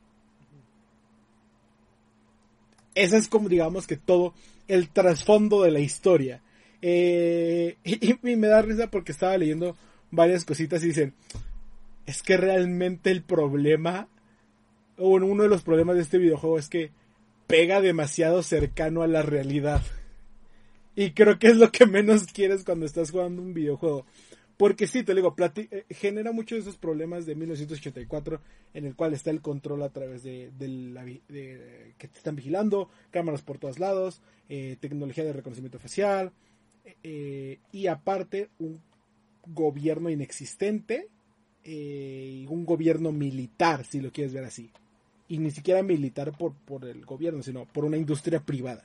Ese es como, digamos, que todo el trasfondo de la historia. Eh, y, y me da risa porque estaba leyendo varias cositas y dicen, es que realmente el problema, o bueno, uno de los problemas de este videojuego es que pega demasiado cercano a la realidad. Y creo que es lo que menos quieres cuando estás jugando un videojuego. Porque sí, te digo, plati- eh, genera muchos de esos problemas de mil novecientos ochenta y cuatro, en el cual está el control a través de, de, la, de que te están vigilando, cámaras por todos lados, eh, tecnología de reconocimiento facial, eh, y aparte un gobierno inexistente, eh, un gobierno militar, si lo quieres ver así. Y ni siquiera militar por, por el gobierno, sino por una industria privada.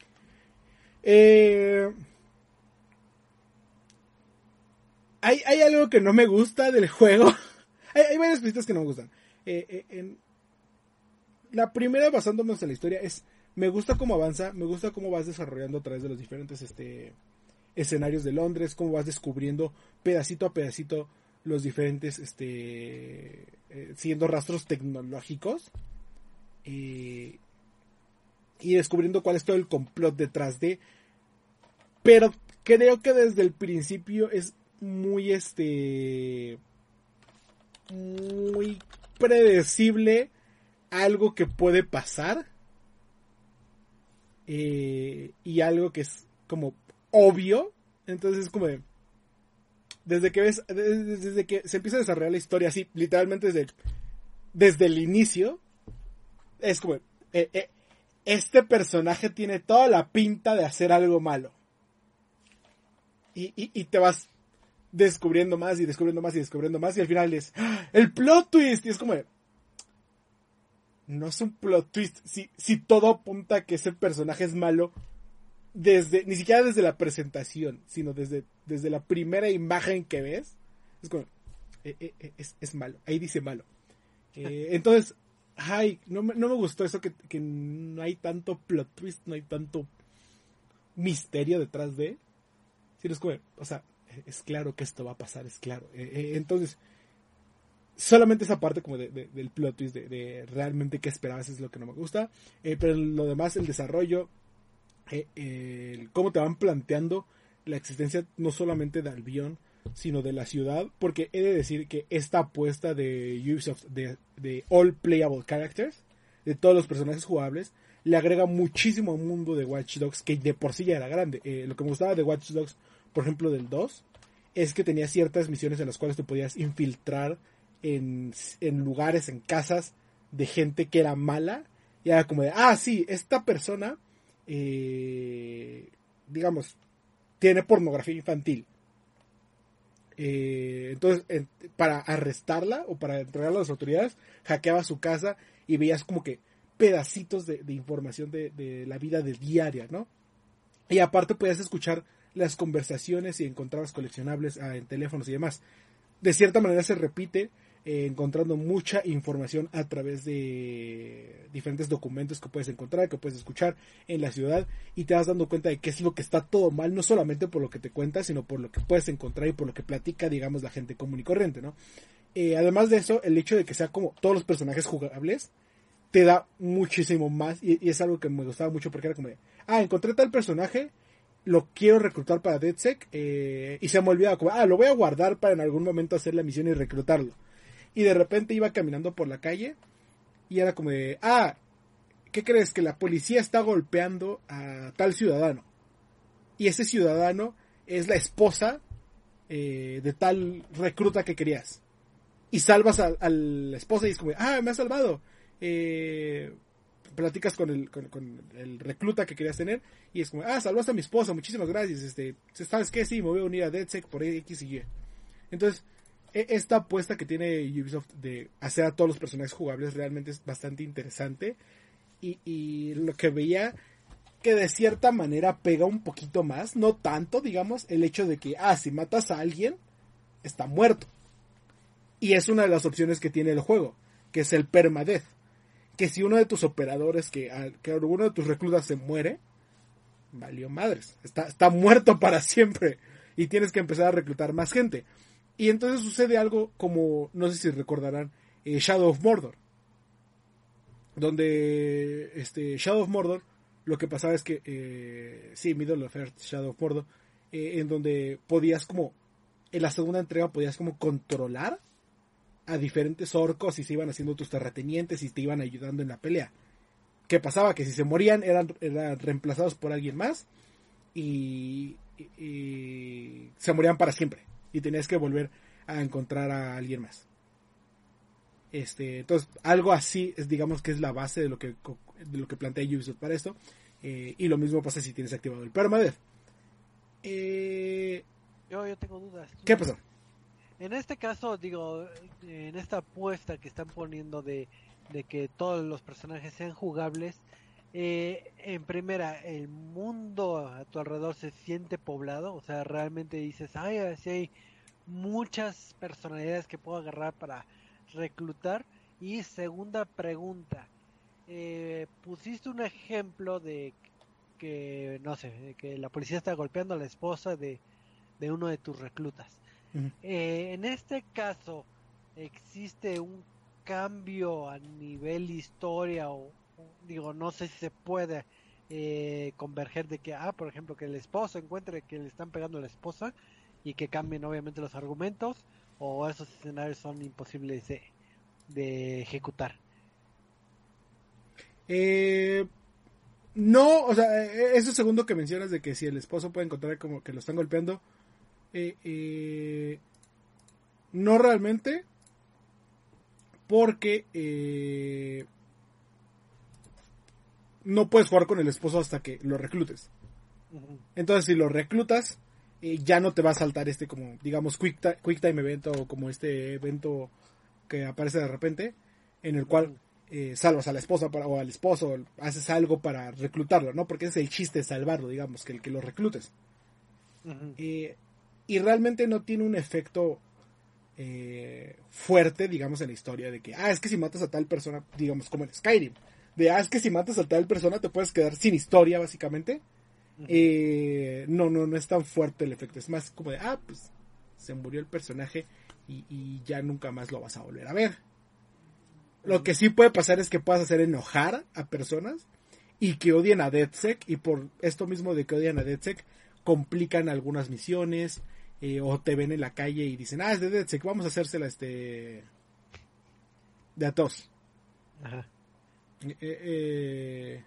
Eh... Hay, hay algo que no me gusta del juego. hay, hay varias cositas que no me gustan. Eh, eh, en la primera, basándonos en la historia, es... Me gusta cómo avanza, me gusta cómo vas desarrollando a través de los diferentes este, escenarios de Londres, cómo vas descubriendo pedacito a pedacito los diferentes, este, eh, siguiendo rastros tecnológicos. Eh, y descubriendo cuál es todo el complot detrás de... Pero creo que desde el principio es... muy este muy predecible algo que puede pasar, eh, y algo que es como obvio. Entonces es como de, desde que ves desde, desde que se empieza a desarrollar la historia así, literalmente desde desde el inicio, es como eh, eh, este personaje tiene toda la pinta de hacer algo malo, y, y, y te vas descubriendo más y descubriendo más y descubriendo más, y al final es ¡ah! El plot twist, y es como de, no es un plot twist si, si todo apunta a que ese personaje es malo desde, ni siquiera desde la presentación, sino desde, desde la primera imagen que ves. Es como eh, eh, es, es malo, ahí dice malo. eh, entonces ay, no me, no me gustó eso, que, que no hay tanto plot twist, no hay tanto misterio detrás de, sino es como, o sea, es claro que esto va a pasar, es claro. Eh, eh, entonces, solamente esa parte como de, de, del plot twist, de, de realmente qué esperabas, es lo que no me gusta. Eh, pero lo demás, el desarrollo, eh, eh, el cómo te van planteando la existencia no solamente de Albion, sino de la ciudad. Porque he de decir que esta apuesta de Ubisoft de, de all playable characters, de todos los personajes jugables, le agrega muchísimo al mundo de Watch Dogs, que de por sí ya era grande. Eh, lo que me gustaba de Watch Dogs, por ejemplo, del dos, es que tenía ciertas misiones en las cuales te podías infiltrar en, en lugares, en casas de gente que era mala, y era como de, ah, sí, esta persona, eh, digamos, tiene pornografía infantil. Eh, entonces, eh, para arrestarla o para entregarla a las autoridades, hackeaba su casa y veías como que pedacitos de, de información de, de la vida de diaria, ¿no? Y aparte podías escuchar las conversaciones y encontrabas coleccionables ah, en teléfonos y demás. De cierta manera se repite eh, encontrando mucha información a través de diferentes documentos que puedes encontrar, que puedes escuchar en la ciudad, y te vas dando cuenta de qué es lo que está todo mal, no solamente por lo que te cuenta, sino por lo que puedes encontrar y por lo que platica, digamos, la gente común y corriente, ¿no? Eh, además de eso, el hecho de que sea como todos los personajes jugables, te da muchísimo más, y, y es algo que me gustaba mucho porque era como de, ah, encontré tal personaje, lo quiero reclutar para DedSec, eh, y se me olvidaba como, ah, lo voy a guardar para en algún momento hacer la misión y reclutarlo. Y de repente iba caminando por la calle y era como de, ah, ¿qué crees? Que la policía está golpeando a tal ciudadano. Y ese ciudadano es la esposa eh, de tal recluta que querías. Y salvas a, a la esposa y es como, ah, me has salvado. Eh, platicas con el, con, con el recluta que querías tener y es como, ah, salvaste a mi esposa, muchísimas gracias. Este, ¿sabes qué? Sí, me voy a unir a DedSec por X y Y. Entonces, esta apuesta que tiene Ubisoft de hacer a todos los personajes jugables realmente es bastante interesante, y, y lo que veía que de cierta manera pega un poquito más, no tanto, digamos, el hecho de que, ah, si matas a alguien, está muerto. Y es una de las opciones que tiene el juego, que es el permadeath, que si uno de tus operadores, que, que alguno de tus reclutas se muere, valió madres, está, está muerto para siempre, y tienes que empezar a reclutar más gente. Y entonces sucede algo como, no sé si recordarán, eh, Shadow of Mordor. Donde este Shadow of Mordor, lo que pasaba es que, eh, sí, Middle of Earth, Shadow of Mordor, eh, en donde podías como, en la segunda entrega podías como controlar a diferentes orcos y se iban haciendo tus terratenientes y te iban ayudando en la pelea. ¿Qué pasaba? Que si se morían eran, eran reemplazados por alguien más y, y, y se morían para siempre. Y tenías que volver a encontrar a alguien más. Este, entonces, algo así es, digamos, que es la base de lo que, de lo que plantea Ubisoft para esto. Eh, y lo mismo pasa si tienes activado el permadeath. Eh, yo, yo tengo dudas. ¿Qué pasó? En este caso, digo, en esta apuesta que están poniendo de, de que todos los personajes sean jugables, eh, en primera, el mundo a tu alrededor se siente poblado, o sea, realmente dices, ay, así hay muchas personalidades que puedo agarrar para reclutar. Y segunda pregunta, eh, pusiste un ejemplo de que, no sé, de que la policía está golpeando a la esposa de, de uno de tus reclutas. Uh-huh. Eh, en este caso, ¿existe un cambio a nivel historia o digo, no sé si se puede eh, converger de que, ah, por ejemplo, que el esposo encuentre que le están pegando a la esposa y que cambien obviamente los argumentos, o esos escenarios son imposibles de, de ejecutar? Eh, no, o sea, eso segundo que mencionas de que si el esposo puede encontrar como que lo están golpeando, eh, eh, no realmente, porque eh, no puedes jugar con el esposo hasta que lo reclutes. Uh-huh. Entonces, si lo reclutas, eh, ya no te va a saltar este como, digamos, quick, ta- quick time evento, o como este evento que aparece de repente, en el cual eh, salvas a la esposa para, o al esposo, haces algo para reclutarlo, ¿no? Porque ese es el chiste de salvarlo, digamos, que el que lo reclutes. Uh-huh. Eh, y realmente no tiene un efecto eh, fuerte, digamos, en la historia de que, ah, es que si matas a tal persona, digamos, como en Skyrim, de, ah, es que si matas a tal persona te puedes quedar sin historia, básicamente. Uh-huh. Eh, no, no, no es tan fuerte el efecto, es más como de, ah, pues, se murió el personaje y, y ya nunca más lo vas a volver a ver. Uh-huh. Lo que sí puede pasar es que puedas hacer enojar a personas y que odien a DedSec, y por esto mismo de que odian a DedSec, complican algunas misiones, eh, o te ven en la calle y dicen, ah, es de DedSec, vamos a hacérsela este de a todos. Ajá. Eh, eh,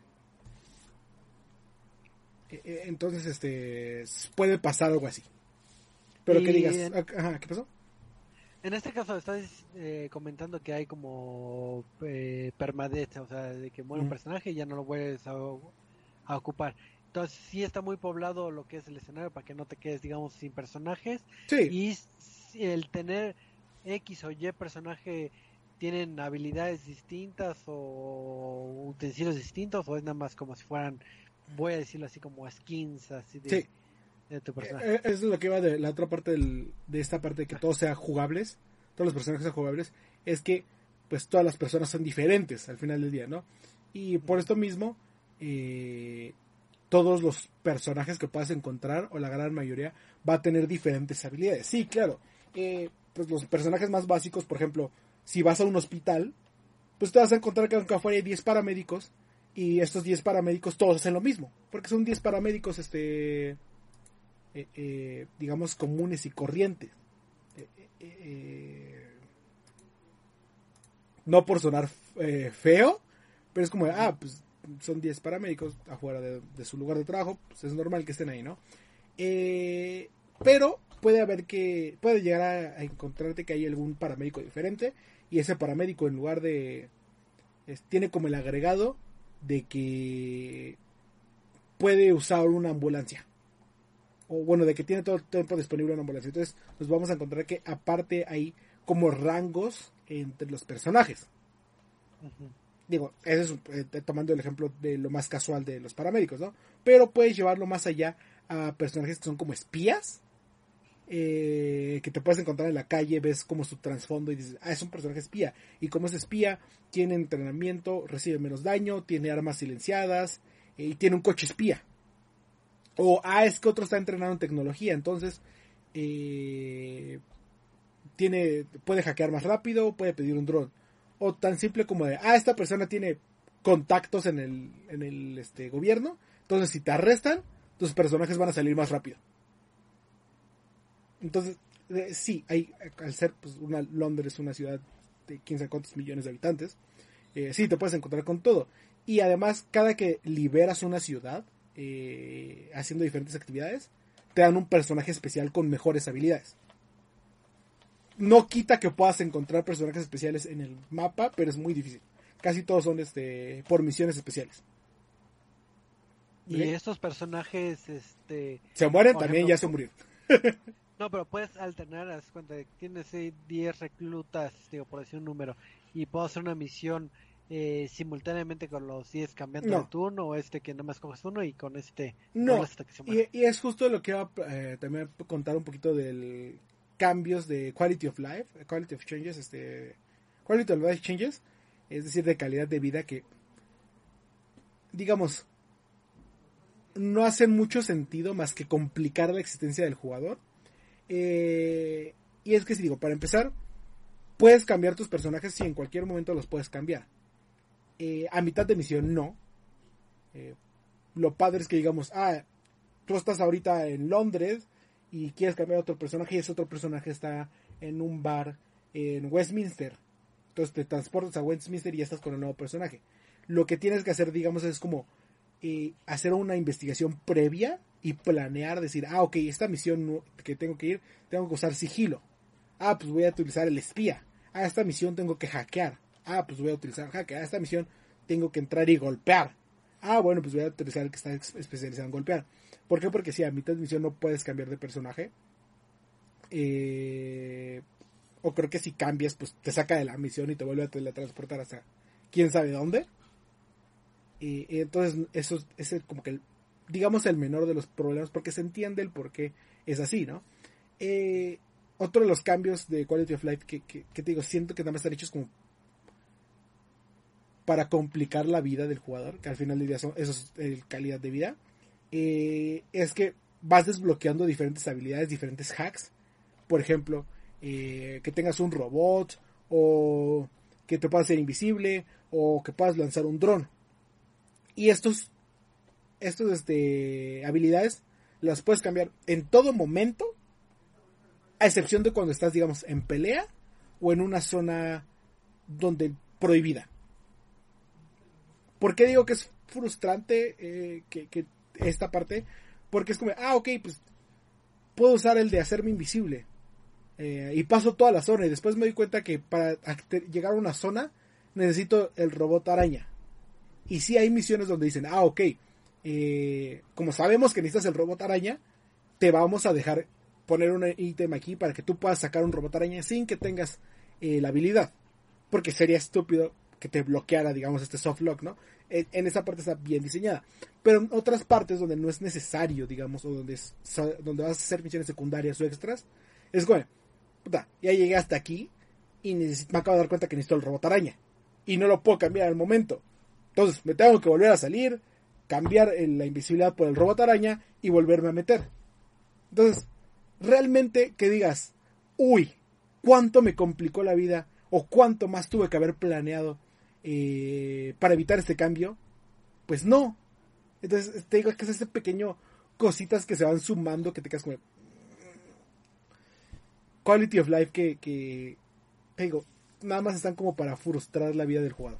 eh, entonces este puede pasar algo así, pero y que digas, en, ajá, ¿qué pasó? En este caso estás eh, comentando que hay como eh, permadeath, o sea, de que muere uh-huh. un personaje y ya no lo vuelves a, a ocupar. Entonces sí está muy poblado lo que es el escenario para que no te quedes, digamos, sin personajes. Sí. Y el tener X o Y personaje, ¿tienen habilidades distintas o utensilios distintos, o es nada más como si fueran, voy a decirlo así, como skins así de, sí. de tu personaje? Eso es lo que iba de la otra parte del, de esta parte de que todos sean jugables. todos los personajes son jugables, es que pues todas las personas son diferentes al final del día, ¿no? Y por esto mismo, eh, todos los personajes que puedas encontrar, o la gran mayoría, va a tener diferentes habilidades. Sí, claro, eh, pues los personajes más básicos, por ejemplo, si vas a un hospital, pues te vas a encontrar que aunque afuera hay diez paramédicos, y estos diez paramédicos todos hacen lo mismo, porque son diez paramédicos, este, eh, eh, digamos, comunes y corrientes. Eh, eh, eh, no por sonar eh, feo, pero es como, ah, pues son diez paramédicos afuera de, de su lugar de trabajo, pues es normal que estén ahí, ¿no? Eh, pero puede haber que, puede llegar a, a encontrarte que hay algún paramédico diferente, y ese paramédico en lugar de, es, tiene como el agregado de que puede usar una ambulancia, o bueno, de que tiene todo el tiempo disponible una ambulancia. Entonces nos vamos a encontrar que aparte hay como rangos entre los personajes. Uh-huh. Digo, eso es eh, tomando el ejemplo de lo más casual de los paramédicos, ¿no? Pero puedes llevarlo más allá a personajes que son como espías, eh, que te puedes encontrar en la calle, ves como su trasfondo y dices, ah, es un personaje espía, y como es espía, tiene entrenamiento, recibe menos daño, tiene armas silenciadas, eh, y tiene un coche espía. O, ah, es que otro está entrenado en tecnología, entonces eh, tiene, puede hackear más rápido, puede pedir un dron. O tan simple como de, ah, esta persona tiene contactos en el, en el este, gobierno, entonces si te arrestan, tus personajes van a salir más rápido. Entonces, eh, sí, hay, al ser pues, una, Londres, una ciudad de quién sabe cuántos millones de habitantes, eh, sí, te puedes encontrar con todo. Y además, cada que liberas una ciudad, eh, haciendo diferentes actividades, te dan un personaje especial con mejores habilidades. No quita que puedas encontrar personajes especiales en el mapa, pero es muy difícil. Casi todos son este por misiones especiales. Y ¿okay? Estos personajes, este... se mueren, también ejemplo, ya se murieron. No, pero puedes alternar, haz cuenta, tienes diez reclutas, digo, por decir un número, y puedo hacer una misión eh, simultáneamente con los diez cambiando no. de turno, o este que nada más coges uno y con este... No, hasta que se y, y es justo lo que iba a eh, también contar un poquito del cambios de quality of life, quality of changes, este... quality of life changes, es decir, de calidad de vida que, digamos, no hacen mucho sentido más que complicar la existencia del jugador. Eh, y es que si digo, para empezar, puedes cambiar tus personajes si en cualquier momento los puedes cambiar. Eh, a mitad de misión no. Eh, lo padre es que digamos, ah, tú estás ahorita en Londres y quieres cambiar a otro personaje y ese otro personaje está en un bar en Westminster. Entonces te transportas a Westminster y ya estás con el nuevo personaje. Lo que tienes que hacer, digamos, es como eh, hacer una investigación previa y planear, decir, ah, ok, esta misión que tengo que ir, tengo que usar sigilo. Ah, pues voy a utilizar el espía. Ah, esta misión tengo que hackear. Ah, pues voy a utilizar hacker. Ah, esta misión tengo que entrar y golpear. Ah, bueno, pues voy a utilizar el que está especializado en golpear. ¿Por qué? Porque si a mitad de misión no puedes cambiar de personaje. Eh, o creo que si cambias, pues te saca de la misión y te vuelve a teletransportar hasta quién sabe dónde. Y, y entonces eso es el, como que el, digamos el menor de los problemas, porque se entiende el por qué es así, ¿no? Eh, otro de los cambios de Quality of Life que, que, que te digo, siento que nada más están hechos como para complicar la vida del jugador, que al final del día son, eso es eh, calidad de vida, eh, es que vas desbloqueando diferentes habilidades, diferentes hacks. Por ejemplo, eh, que tengas un robot, o que te puedas hacer invisible, o que puedas lanzar un dron. Y estos, estos este, habilidades las puedes cambiar en todo momento, a excepción de cuando estás, digamos, en pelea o en una zona donde prohibida. ¿Por qué digo que es frustrante eh, que, que esta parte? Porque es como, ah, ok, pues puedo usar el de hacerme invisible eh, y paso toda la zona y después me doy cuenta que para llegar a una zona necesito el robot araña. Y sí hay misiones donde dicen, ah, ok, eh, como sabemos que necesitas el robot araña, te vamos a dejar poner un ítem aquí para que tú puedas sacar un robot araña sin que tengas eh, la habilidad. Porque sería estúpido que te bloqueara, digamos, este soft lock, ¿no? En, en esa parte está bien diseñada. Pero en otras partes donde no es necesario, digamos, o donde, es, donde vas a hacer misiones secundarias o extras, es como, puta, ya llegué hasta aquí, y neces- me acabo de dar cuenta que necesito el robot araña. Y no lo puedo cambiar al momento. Entonces me tengo que volver a salir, cambiar el- la invisibilidad por el robot araña y volverme a meter. Entonces, realmente que digas, uy, cuánto me complicó la vida o cuánto más tuve que haber planeado eh, para evitar este cambio, pues no. Entonces te digo que es ese pequeño cositas que se van sumando que te quedas como quality of life que, que te digo, nada más están como para frustrar la vida del jugador.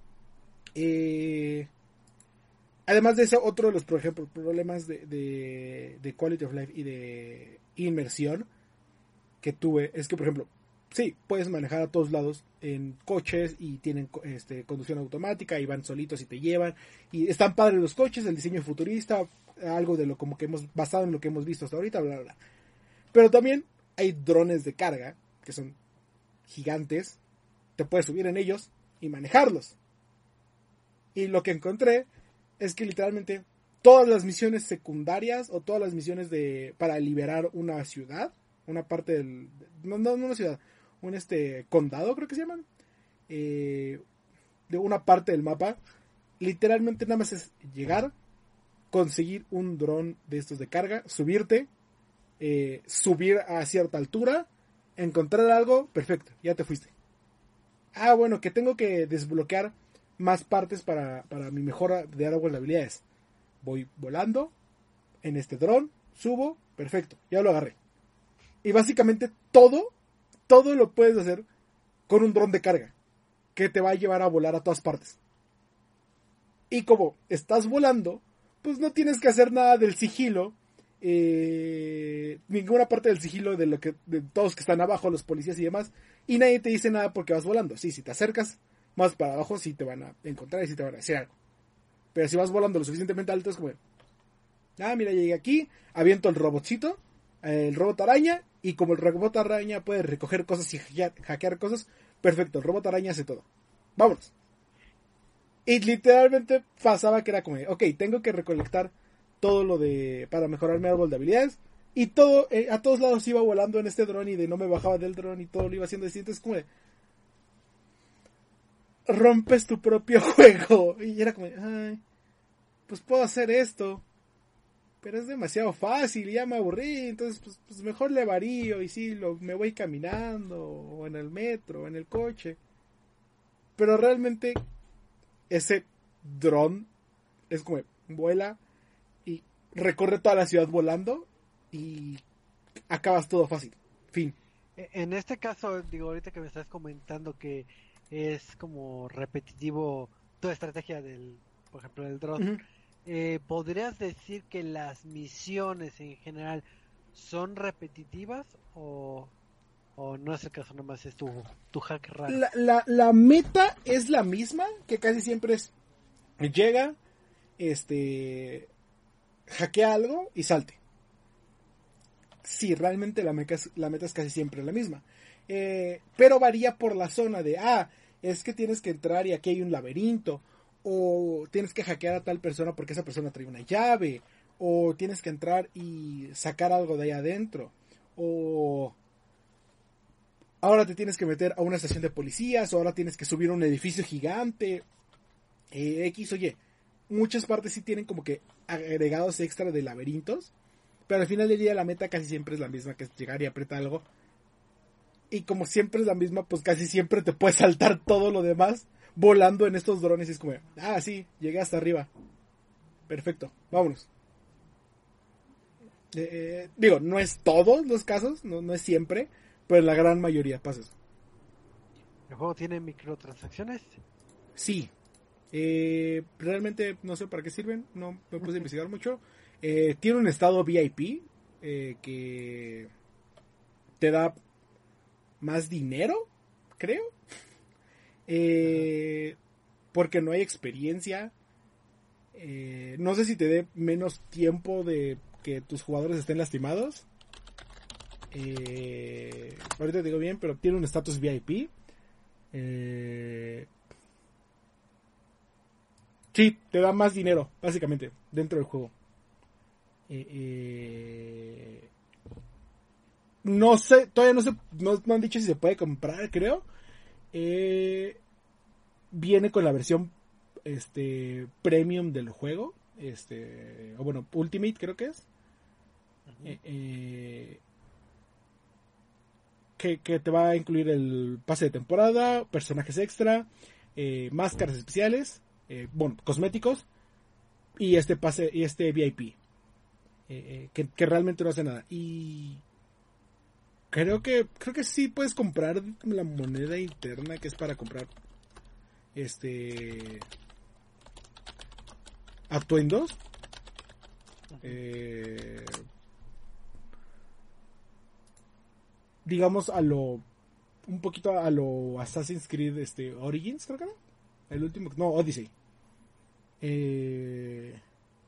Eh, además de eso, otro de los, por ejemplo, problemas de, de, de quality of life y de inmersión que tuve es que, por ejemplo, sí, puedes manejar a todos lados en coches y tienen este, conducción automática y van solitos y te llevan y están padres los coches, el diseño futurista, algo de lo como que hemos basado en lo que hemos visto hasta ahorita, bla, bla, bla. Pero también hay drones de carga que son gigantes, te puedes subir en ellos y manejarlos. Y lo que encontré es que literalmente todas las misiones secundarias o todas las misiones de para liberar una ciudad, una parte del no no, no una ciudad, un este condado creo que se llaman, eh, de una parte del mapa, literalmente nada más es llegar, conseguir un dron de estos de carga, subirte, eh, subir a cierta altura, encontrar algo, perfecto, ya te fuiste. Ah, bueno, que tengo que desbloquear más partes para, para mi mejora de árbol de habilidades. Voy volando en este dron, subo, perfecto, ya lo agarré. Y básicamente todo, todo lo puedes hacer con un dron de carga, que te va a llevar a volar a todas partes. Y como estás volando, pues no tienes que hacer nada del sigilo, eh, ninguna parte del sigilo de lo que de todos que están abajo, los policías y demás, y nadie te dice nada porque vas volando. Sí, si te acercas más para abajo, sí te van a encontrar y sí te van a decir algo. Pero si vas volando lo suficientemente alto, es como, ah, mira, llegué aquí, aviento el robotcito, el robot araña, y como el robot araña puede recoger cosas y hackear, hackear cosas, perfecto, el robot araña hace todo. Vámonos. Y literalmente pasaba que era como, ok, tengo que recolectar todo lo de para mejorar mi árbol de habilidades, y todo, eh, a todos lados iba volando en este dron y de no me bajaba del dron y todo lo iba haciendo distinto. Es como de, rompes tu propio juego. Y era como, ay, pues puedo hacer esto, pero es demasiado fácil y ya me aburrí, entonces pues, pues mejor le varío y sí, lo, me voy caminando o en el metro o en el coche. Pero realmente ese dron es como vuela y recorre toda la ciudad volando y acabas todo fácil. Fin. En este caso, digo, ahorita que me estás comentando que es como repetitivo tu estrategia del, por ejemplo, del drone, uh-huh. eh, ¿podrías decir que las misiones en general son repetitivas o, o no es el caso, nomás es tu, tu hack raro? La, la, la meta es la misma, que casi siempre es llega, este, hackea algo y salte. Sí, realmente la meta es, la meta es casi siempre la misma. Eh, pero varía por la zona de, ah, es que tienes que entrar y aquí hay un laberinto. O tienes que hackear a tal persona porque esa persona trae una llave. O tienes que entrar y sacar algo de ahí adentro. O ahora te tienes que meter a una estación de policías. O ahora tienes que subir a un edificio gigante. Eh, X o Y. Muchas partes sí tienen como que agregados extra de laberintos. Pero al final del día la meta casi siempre es la misma, que es llegar y apretar algo. Y como siempre es la misma, pues casi siempre te puedes saltar todo lo demás volando en estos drones. Y es como, ah, sí, llegué hasta arriba. Perfecto, vámonos. Eh, eh, digo, no es todos los casos, no, no es siempre, pero en la gran mayoría pasa eso. ¿El juego tiene microtransacciones? Sí. Eh, realmente no sé para qué sirven, no me puse a investigar mucho. Eh, tiene un estado V I P eh, que te da más dinero, creo. Eh, porque no hay experiencia. Eh, no sé si te dé menos tiempo de que tus jugadores estén lastimados. Eh, ahorita te digo bien, pero tiene un estatus V I P. Eh, sí, te da más dinero, básicamente, dentro del juego. Eh, eh, no sé, todavía no sé, no, no han dicho si se puede comprar, creo. Eh, viene con la versión este premium del juego, este, o bueno, Ultimate creo que es. Uh-huh. eh, eh, que, que te va a incluir el pase de temporada, personajes extra, eh, máscaras especiales, eh, bueno, cosméticos y este pase y este V I P, eh, eh, que, que realmente no hace nada. Y creo que creo que sí puedes comprar la moneda interna que es para comprar este atuendos. Uh-huh. Eh, digamos a lo un poquito a lo Assassin's Creed este Origins, creo que no, el último, no, Odyssey. Eh,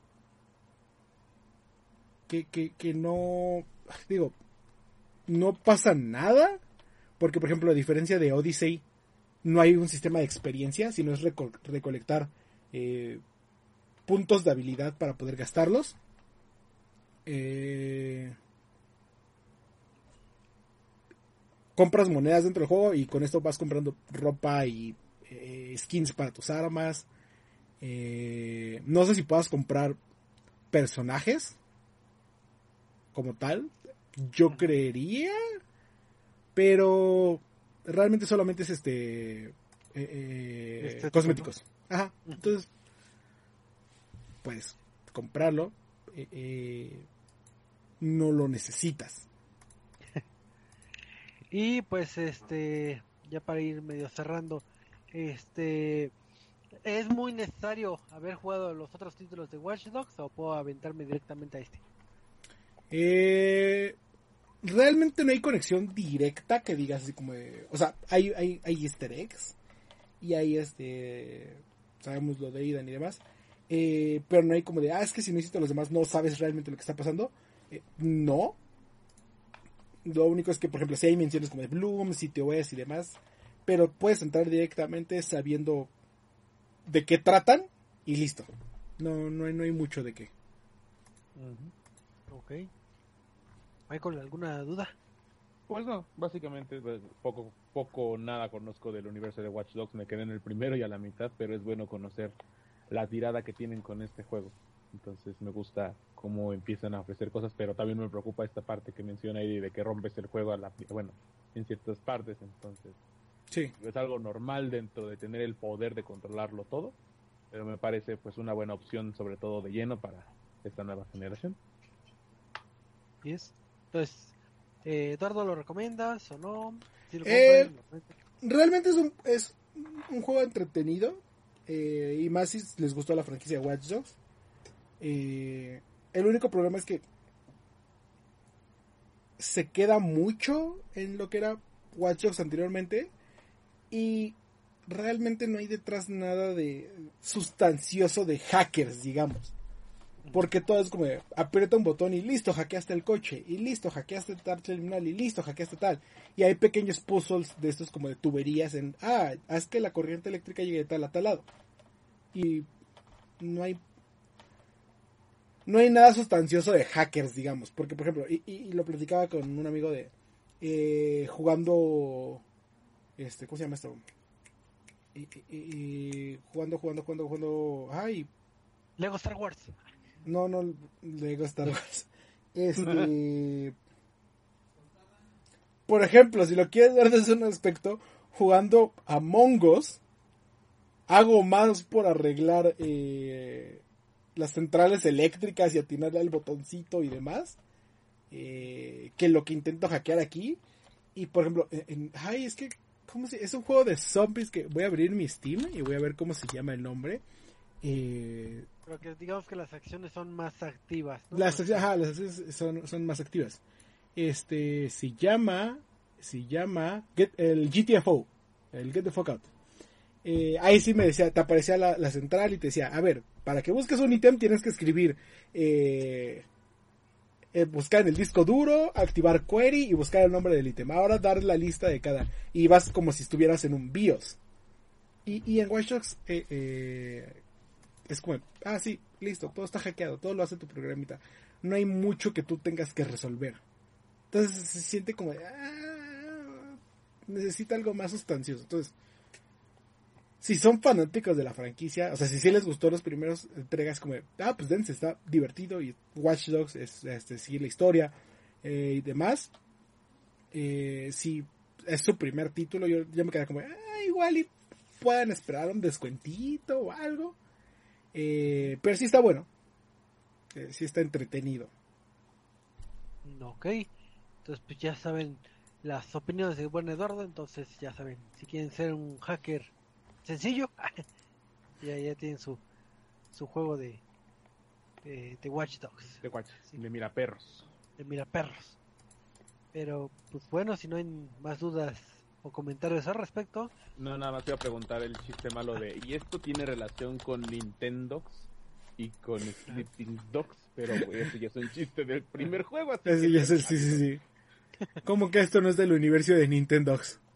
que, que, que no digo, no pasa nada, porque por ejemplo a diferencia de Odyssey no hay un sistema de experiencia, sino es reco- recolectar eh, puntos de habilidad para poder gastarlos. Eh, compras monedas dentro del juego y con esto vas comprando ropa y eh, skins para tus armas. Eh, no sé si puedas comprar personajes como tal. Yo creería, pero realmente solamente es este eh, eh, este cosméticos. ¿No? Ajá. Entonces puedes comprarlo. Eh, eh, no lo necesitas. Y pues este, ya para ir medio cerrando, este, ¿es muy necesario haber jugado los otros títulos de Watch Dogs o puedo aventarme directamente a este? Eh, realmente no hay conexión directa que digas así como de, o sea, hay, hay, hay easter eggs y hay este, sabemos lo de Aidan y demás, eh, pero no hay como de, ah, es que si no hiciste los demás no sabes realmente lo que está pasando. Eh, no. Lo único es que, por ejemplo, si hay menciones como de Bloom, C T O S y demás, pero puedes entrar directamente sabiendo de qué tratan y listo. No, no hay, no hay mucho de qué. Uh-huh. Ok. Michael, ¿alguna duda? Pues no, básicamente pues, poco, poco, nada conozco del universo de Watch Dogs. Me quedé en el primero y a la mitad, pero es bueno conocer la tirada que tienen con este juego. Entonces me gusta cómo empiezan a ofrecer cosas, pero también me preocupa esta parte que menciona ahí de que rompes el juego a la, bueno, en ciertas partes. Entonces sí, es algo normal dentro de tener el poder de controlarlo todo, pero me parece pues una buena opción, sobre todo de lleno para esta nueva generación. Yes. Entonces, eh, Eduardo, ¿lo recomiendas o no? ¿Sí lo eh, realmente es un, es un juego entretenido, eh, y más si les gustó la franquicia de Watch Dogs. Eh, el único problema es que se queda mucho en lo que era Watch Dogs anteriormente y realmente no hay detrás nada de sustancioso de hackers, digamos, porque todo es como de, aprieta un botón y listo, hackeaste el coche, y listo, hackeaste tal terminal, y listo, hackeaste tal, y hay pequeños puzzles de estos como de tuberías en, ah, haz que la corriente eléctrica llegue de tal a tal lado, y no hay no hay nada sustancioso de hackers, digamos, porque por ejemplo, y, y lo platicaba con un amigo de eh, jugando este, ¿cómo se llama esto? Y, y, y jugando, jugando, jugando, jugando, ay, Lego Star Wars. No, no, Lego Star Wars. Este, por ejemplo, si lo quieres ver desde un aspecto, jugando Among Us, hago más por arreglar eh, las centrales eléctricas y atinarle al botoncito y demás, eh, que lo que intento hackear aquí. Y por ejemplo, en, en, ay, es que ¿cómo se? Es un juego de zombies que voy a abrir mi Steam y voy a ver cómo se llama el nombre. Eh, Pero que digamos que las acciones son más activas, ¿no? Las, ajá, las acciones son, son más activas. Este se llama se llama Get, el G T F O, el Get the Fuck Out. Eh, ahí sí me decía, te aparecía la, la central y te decía, a ver, para que busques un ítem tienes que escribir eh, eh, buscar en el disco duro, activar query y buscar el nombre del ítem. Ahora dar la lista de cada, y vas como si estuvieras en un BIOS. Y, y en Watch Dogs eh, eh, es como, ah sí, listo, todo está hackeado, todo lo hace tu programita. No hay mucho que tú tengas que resolver. Entonces se siente como de, ah, necesita algo más sustancioso. Entonces, si son fanáticos de la franquicia, o sea, si sí les gustó los primeros entregas, como de, ah, pues dense, está divertido, y Watch Dogs es este, sigue la historia eh, y demás. Eh, si es su primer título, yo, yo me quedé como, ah, igual y puedan esperar un descuentito o algo. Eh, pero sí está bueno. Eh, sí está entretenido. Ok, entonces pues ya saben las opiniones del buen Eduardo, entonces ya saben, si quieren ser un hacker sencillo, ya, ya tienen su su juego de de, de Watch Dogs. De Watch, sí. de Miraperros. De Miraperros. Pero pues bueno, si no hay más dudas o comentarios al respecto. No, nada más te iba a preguntar el chiste malo de, ¿y esto tiene relación con Nintendo y con Sleeping Dogs? Pero güey, ese ya es un chiste del primer juego. Así Ese ya es el, sí, sí, sí. Como que esto no es del universo de Nintendo.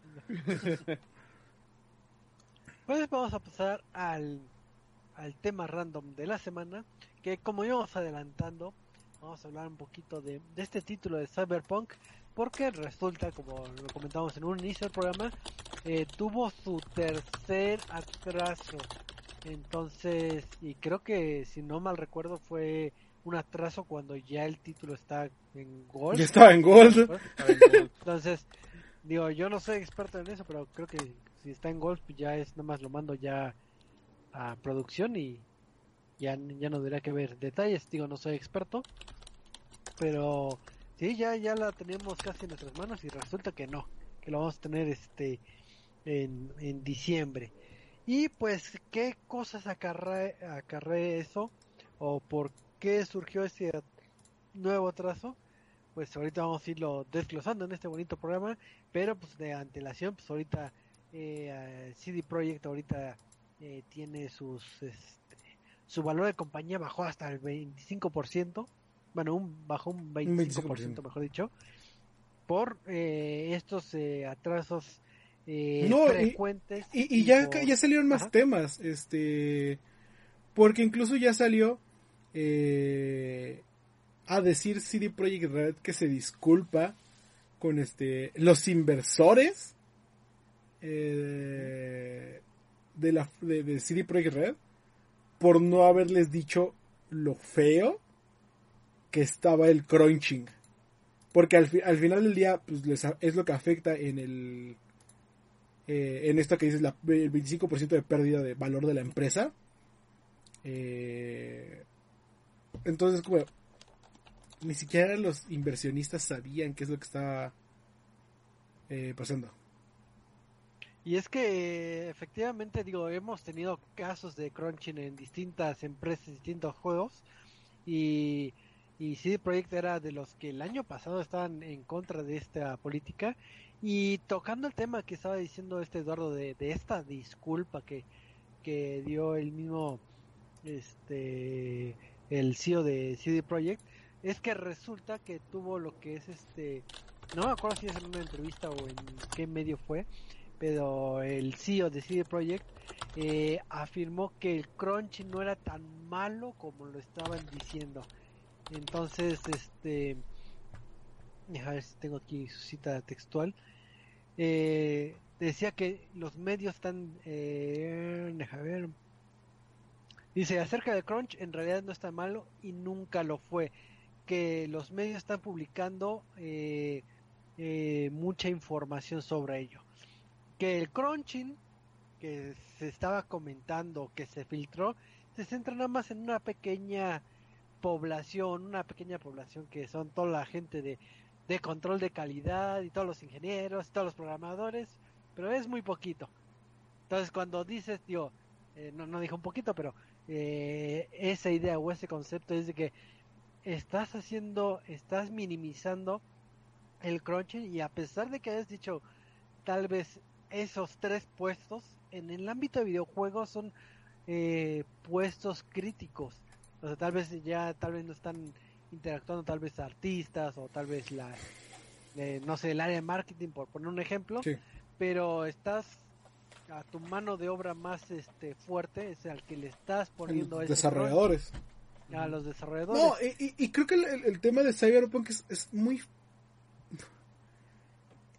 Pues vamos a pasar al, al tema random de la semana, que como íbamos adelantando, vamos a hablar un poquito de, de este título de Cyberpunk, porque resulta, como lo comentamos en un inicio del programa, eh, tuvo su tercer atraso. Entonces, y creo que si no mal recuerdo fue un atraso cuando ya el título está en Gold. Ya estaba en Gold. Entonces, digo, yo no soy experto en eso, pero creo que si está en Gold, pues ya es, nada más lo mando ya a producción y ya, ya no debería que ver detalles. Digo, no soy experto, pero sí, ya, ya la tenemos casi en nuestras manos y resulta que no, que lo vamos a tener este en, en diciembre. Y pues, ¿qué cosas acarre, acarre eso? ¿O por qué surgió ese nuevo atraso? Pues ahorita vamos a irlo desglosando en este bonito programa, pero pues de antelación, pues ahorita eh, C D Projekt ahorita eh, tiene sus, este, su valor de compañía bajó hasta el veinticinco por ciento, bueno, un, bajó un veinticinco por ciento mejor dicho, por eh, estos eh, atrasos eh, no, frecuentes. Y, y, y ya, por... ya salieron más Ajá. temas, este, porque incluso ya salió eh, a decir C D Projekt Red que se disculpa con este los inversores eh, de la de, de C D Projekt Red por no haberles dicho lo feo que estaba el crunching, porque al, al final del día pues les, es lo que afecta en el Eh, en esto que dices, la, el veinticinco por ciento de pérdida de valor de la empresa. Eh, entonces, como ni siquiera los inversionistas sabían qué es lo que estaba eh, pasando. Y es que efectivamente, digo, hemos tenido casos de crunching en distintas empresas, distintos juegos, y, y C D Projekt era de los que el año pasado estaban en contra de esta política. Y tocando el tema que estaba diciendo este Eduardo de, de esta disculpa que, que dio el mismo este el C E O de C D Projekt, es que resulta que tuvo lo que es este, no me acuerdo si es en una entrevista o en qué medio fue, pero el C E O de C D Projekt eh, afirmó que el crunch no era tan malo como lo estaban diciendo. Entonces, este, a ver si tengo aquí su cita textual. Eh, decía que los medios están, eh, deja ver. Dice, acerca del crunch, en realidad no está malo y nunca lo fue. Que los medios están publicando eh, eh, mucha información sobre ello. Que el crunching que se estaba comentando, que se filtró, se centra nada más en una pequeña población, una pequeña población que son toda la gente de, de control de calidad y todos los ingenieros, todos los programadores, pero es muy poquito. Entonces cuando dices, tío, eh, no, no dijo un poquito, pero eh, esa idea o ese concepto es de que estás haciendo, estás minimizando el crunching, y a pesar de que hayas dicho tal vez esos tres puestos en el ámbito de videojuegos son eh, puestos críticos, o sea, tal vez ya tal vez no están interactuando tal vez artistas o tal vez la eh, no sé, el área de marketing, por poner un ejemplo, Sí. pero estás a tu mano de obra más este fuerte, es al que le estás poniendo Los ese desarrolladores. crunch, a los desarrolladores. No, y, y creo que el, el tema de Cyberpunk es, es muy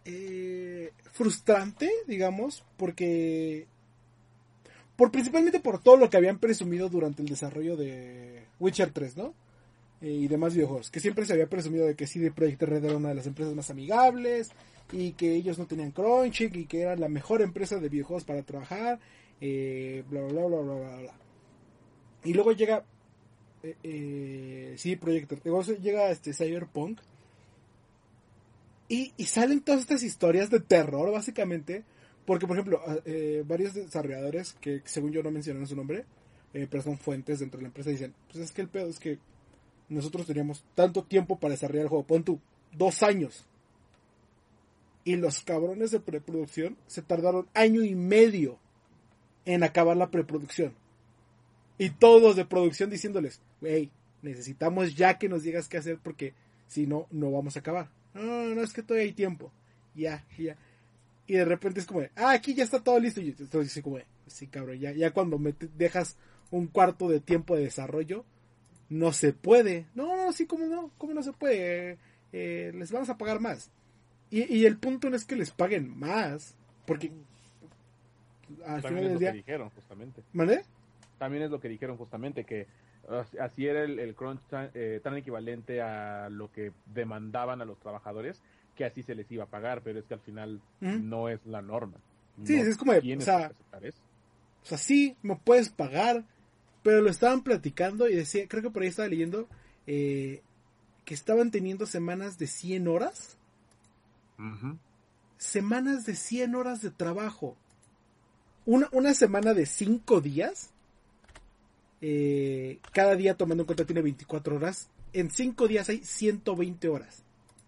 eh, frustrante, digamos, porque por principalmente por todo lo que habían presumido durante el desarrollo de Witcher tres, ¿no? Eh, y demás videojuegos, que siempre se había presumido de que C D Projekt Red era una de las empresas más amigables y que ellos no tenían crunch y que era la mejor empresa de videojuegos para trabajar, eh, bla bla bla bla bla bla. Y luego llega eh, eh, C D Projekt Red, luego llega este Cyberpunk y, y salen todas estas historias de terror básicamente, porque por ejemplo eh, varios desarrolladores que según yo no mencionaron su nombre, eh, pero son fuentes dentro de la empresa, dicen, pues es que el pedo es que nosotros teníamos tanto tiempo para desarrollar el juego, pon tú, dos años. Y los cabrones de preproducción se tardaron año y medio en acabar la preproducción. Y todos los de producción diciéndoles, wey, necesitamos ya que nos digas qué hacer porque si no, no vamos a acabar. No, no, no, es que todavía hay tiempo. Ya, ya. Y de repente es como de, ah, aquí ya está todo listo. Y entonces dice como de, sí, cabrón, ya, ya cuando me te dejas un cuarto de tiempo de desarrollo, no se puede. No, sí, ¿cómo no? ¿Cómo no se puede? Eh, les vamos a pagar más. Y, y el punto no es que les paguen más, porque al final del día... También es lo que dijeron, justamente. ¿Vale? También es lo que dijeron, justamente, que uh, así era el, el crunch tan, eh, tan equivalente a lo que demandaban a los trabajadores, que así se les iba a pagar, pero es que al final uh-huh. no es la norma. Sí, no es como de, o sea, o sea, sí, me puedes pagar, pero lo estaban platicando y decía, creo que por ahí estaba leyendo eh, que estaban teniendo semanas de cien horas. Uh-huh. Semanas de cien horas de trabajo. Una, una semana de cinco días. Eh, cada día tomando en cuenta tiene veinticuatro horas. En cinco días hay ciento veinte horas.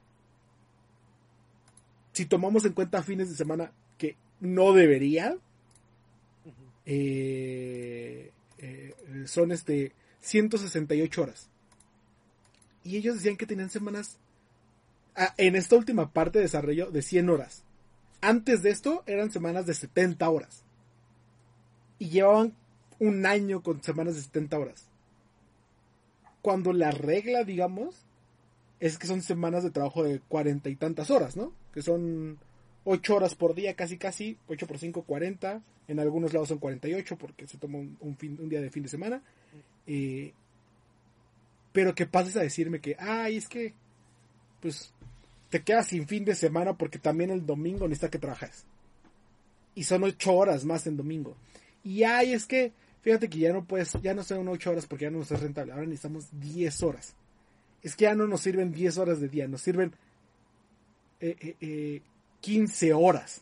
Si tomamos en cuenta fines de semana que no debería. Uh-huh. Eh... Eh, son este ciento sesenta y ocho horas. Y ellos decían que tenían semanas ah, en esta última parte de desarrollo de cien horas. Antes de esto eran semanas de setenta horas. Y llevaban un año con semanas de setenta horas. Cuando la regla, digamos, es que son semanas de trabajo de cuarenta y tantas horas, ¿no? Que son ocho horas por día, casi casi, ocho por cinco, cuarenta. En algunos lados son cuarenta y ocho porque se toma un, un, fin, un día de fin de semana. Eh, pero que pases a decirme que, ay, es que, pues, te quedas sin fin de semana porque también el domingo necesitas que trabajes. Y son ocho horas más en domingo. Y ay, es que, fíjate que ya no puedes, ya no son ocho horas porque ya no nos es rentable. Ahora necesitamos diez horas. Es que ya no nos sirven diez horas de día, nos sirven eh, eh, eh, quince horas.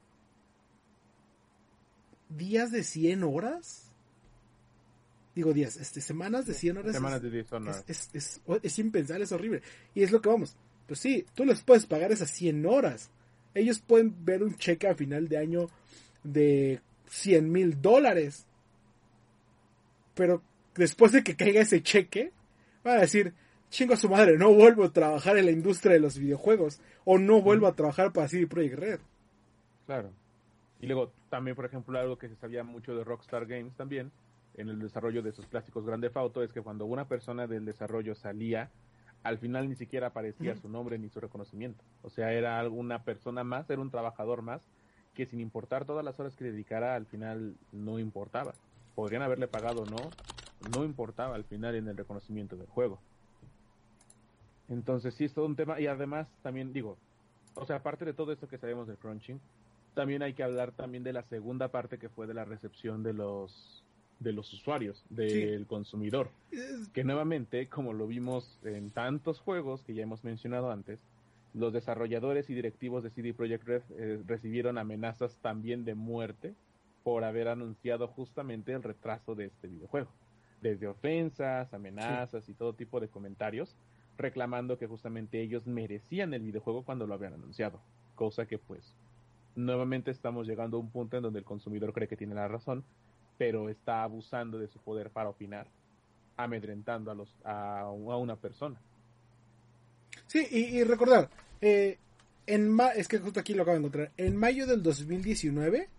¿Días de cien horas? Digo días, este, semanas de cien horas. Semanas es, de diez horas. Es, es, es, es impensable, es horrible. Y es lo que vamos. Pues sí, tú les puedes pagar esas cien horas. Ellos pueden ver un cheque a final de año de cien mil dólares. Pero después de que caiga ese cheque, van a decir, chingo a su madre, no vuelvo a trabajar en la industria de los videojuegos. O no vuelvo a trabajar para C D Projekt Red. Claro. Y luego también, por ejemplo, algo que se sabía mucho de Rockstar Games también, en el desarrollo de sus clásicos Grand Theft Auto, es que cuando una persona del desarrollo salía, al final ni siquiera aparecía uh-huh. su nombre ni su reconocimiento. O sea, era alguna persona más, era un trabajador más, que sin importar todas las horas que dedicara, al final no importaba. Podrían haberle pagado o no, no importaba al final en el reconocimiento del juego. Entonces sí es todo un tema, y además también digo, o sea, aparte de todo esto que sabemos del crunching, también hay que hablar también de la segunda parte que fue de la recepción de los de los usuarios, del sí. consumidor, que nuevamente, como lo vimos en tantos juegos que ya hemos mencionado antes, los desarrolladores y directivos de C D Projekt Red eh, recibieron amenazas también de muerte por haber anunciado justamente el retraso de este videojuego, desde ofensas, amenazas sí. y todo tipo de comentarios, reclamando que justamente ellos merecían el videojuego cuando lo habían anunciado, cosa que pues nuevamente estamos llegando a un punto en donde el consumidor cree que tiene la razón, pero está abusando de su poder para opinar, amedrentando a los a, a una persona. Sí, y, y recordar, eh, en ma- es que justo aquí lo acabo de encontrar, en mayo del dos mil diecinueve,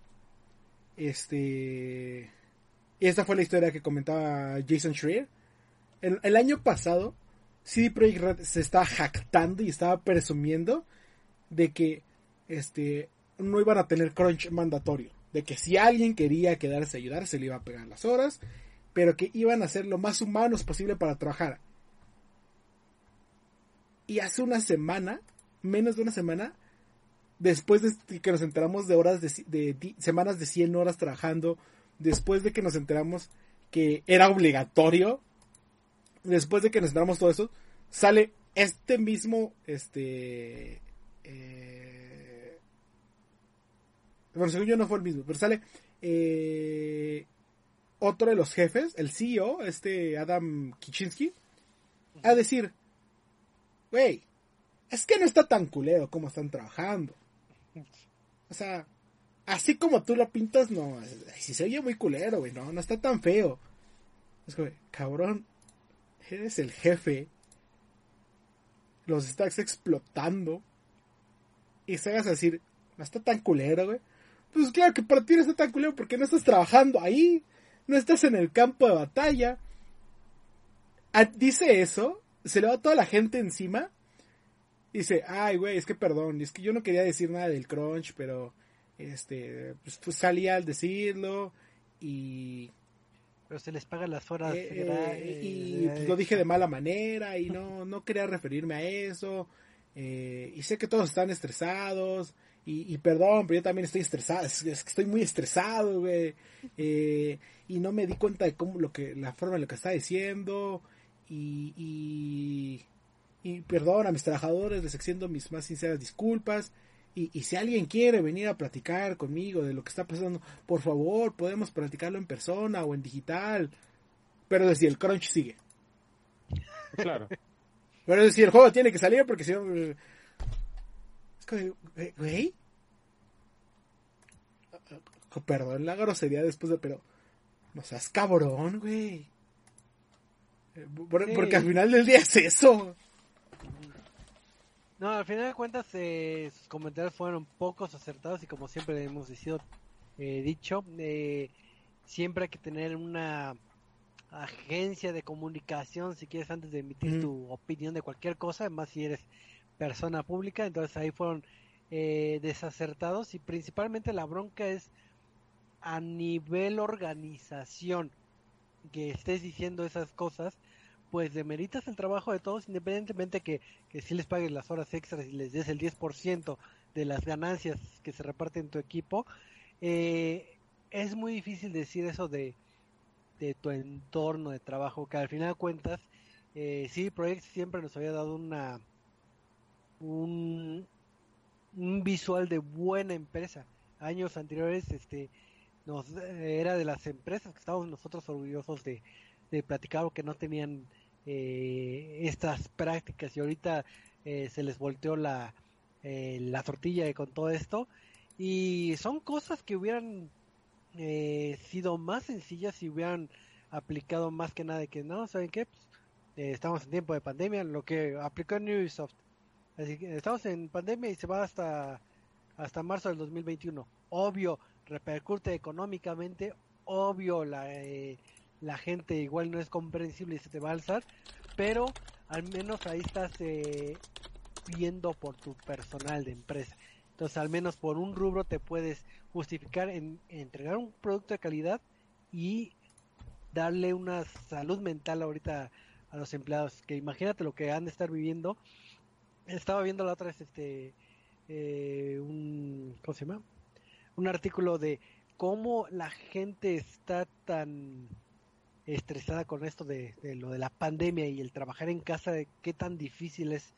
este, y esta fue la historia que comentaba Jason Schreier, el, el año pasado, C D Projekt Red se estaba jactando y estaba presumiendo de que este, no iban a tener crunch mandatorio. De que si alguien quería quedarse a ayudar, se le iba a pegar las horas, pero que iban a ser lo más humanos posible para trabajar. Y hace una semana, menos de una semana, después de que nos enteramos de horas, de, de, de semanas de cien horas trabajando, después de que nos enteramos que era obligatorio, después de que nos enteramos todo eso, sale este mismo, este, eh, bueno, según yo no fue el mismo, pero sale eh, otro de los jefes, el C E O, este Adam Kichinsky, a decir, güey, es que no está tan culero como están trabajando. O sea, así como tú lo pintas, no, si se oye muy culero, güey, no, no está tan feo. Es que, cabrón, eres el jefe, los estás explotando, y se hagas a decir, no está tan culero, güey. Pues claro que para ti no está tan culero porque no estás trabajando ahí, no estás en el campo de batalla. Ah, dice eso, se le va toda la gente encima. Dice, ay, güey, es que perdón, es que yo no quería decir nada del crunch, pero este, pues, pues salía al decirlo y... Pero se les pagan las horas. Eh, era, eh, eh, y pues, lo dije de mala manera y no, no quería referirme a eso. Eh, y sé que todos están estresados. Y, y perdón, pero yo también estoy estresado. Es, es que estoy muy estresado, güey. Eh, y no me di cuenta de cómo lo que, la forma en la que está diciendo. Y, y, y perdón a mis trabajadores, les extiendo mis más sinceras disculpas. Y, y si alguien quiere venir a platicar conmigo de lo que está pasando, por favor, podemos platicarlo en persona o en digital. Pero decir, el crunch sigue. Claro. Pero decir, el juego tiene que salir porque si no... Es que, güey... Perdón la grosería después de... Pero... No seas cabrón, güey. Por, sí. Porque al final del día es eso. No, al final de cuentas eh, sus comentarios fueron pocos acertados y como siempre hemos dicho, eh, dicho eh, siempre hay que tener una agencia de comunicación si quieres antes de emitir mm. tu opinión de cualquier cosa, además si eres persona pública, entonces ahí fueron eh, desacertados y principalmente la bronca es a nivel organización que estés diciendo esas cosas, pues demeritas el trabajo de todos, independientemente que, que si les pagues las horas extras y les des el diez por ciento de las ganancias que se reparten en tu equipo. Eh, es muy difícil decir eso de, de tu entorno de trabajo, que al final de cuentas, eh, sí, Project siempre nos había dado una un, un visual de buena empresa. Años anteriores, este, nos era de las empresas que estábamos nosotros orgullosos de, de platicar o que no tenían eh, estas prácticas y ahorita eh, se les volteó la eh, la tortilla con todo esto y son cosas que hubieran eh, sido más sencillas si hubieran aplicado más que nada de que no, ¿saben qué? Pues, eh, estamos en tiempo de pandemia, lo que aplicó en Ubisoft, así que estamos en pandemia y se va hasta hasta marzo del dos mil veintiuno, obvio repercute económicamente, obvio la eh, la gente igual no es comprensible y se te va a alzar, pero al menos ahí estás eh, viendo por tu personal de empresa, entonces al menos por un rubro te puedes justificar en, en entregar un producto de calidad y darle una salud mental ahorita a los empleados, que imagínate lo que han de estar viviendo. Estaba viendo la otra vez este eh, un ¿cómo se llama? un artículo de cómo la gente está tan estresada con esto de, de lo de la pandemia y el trabajar en casa, de qué tan difícil es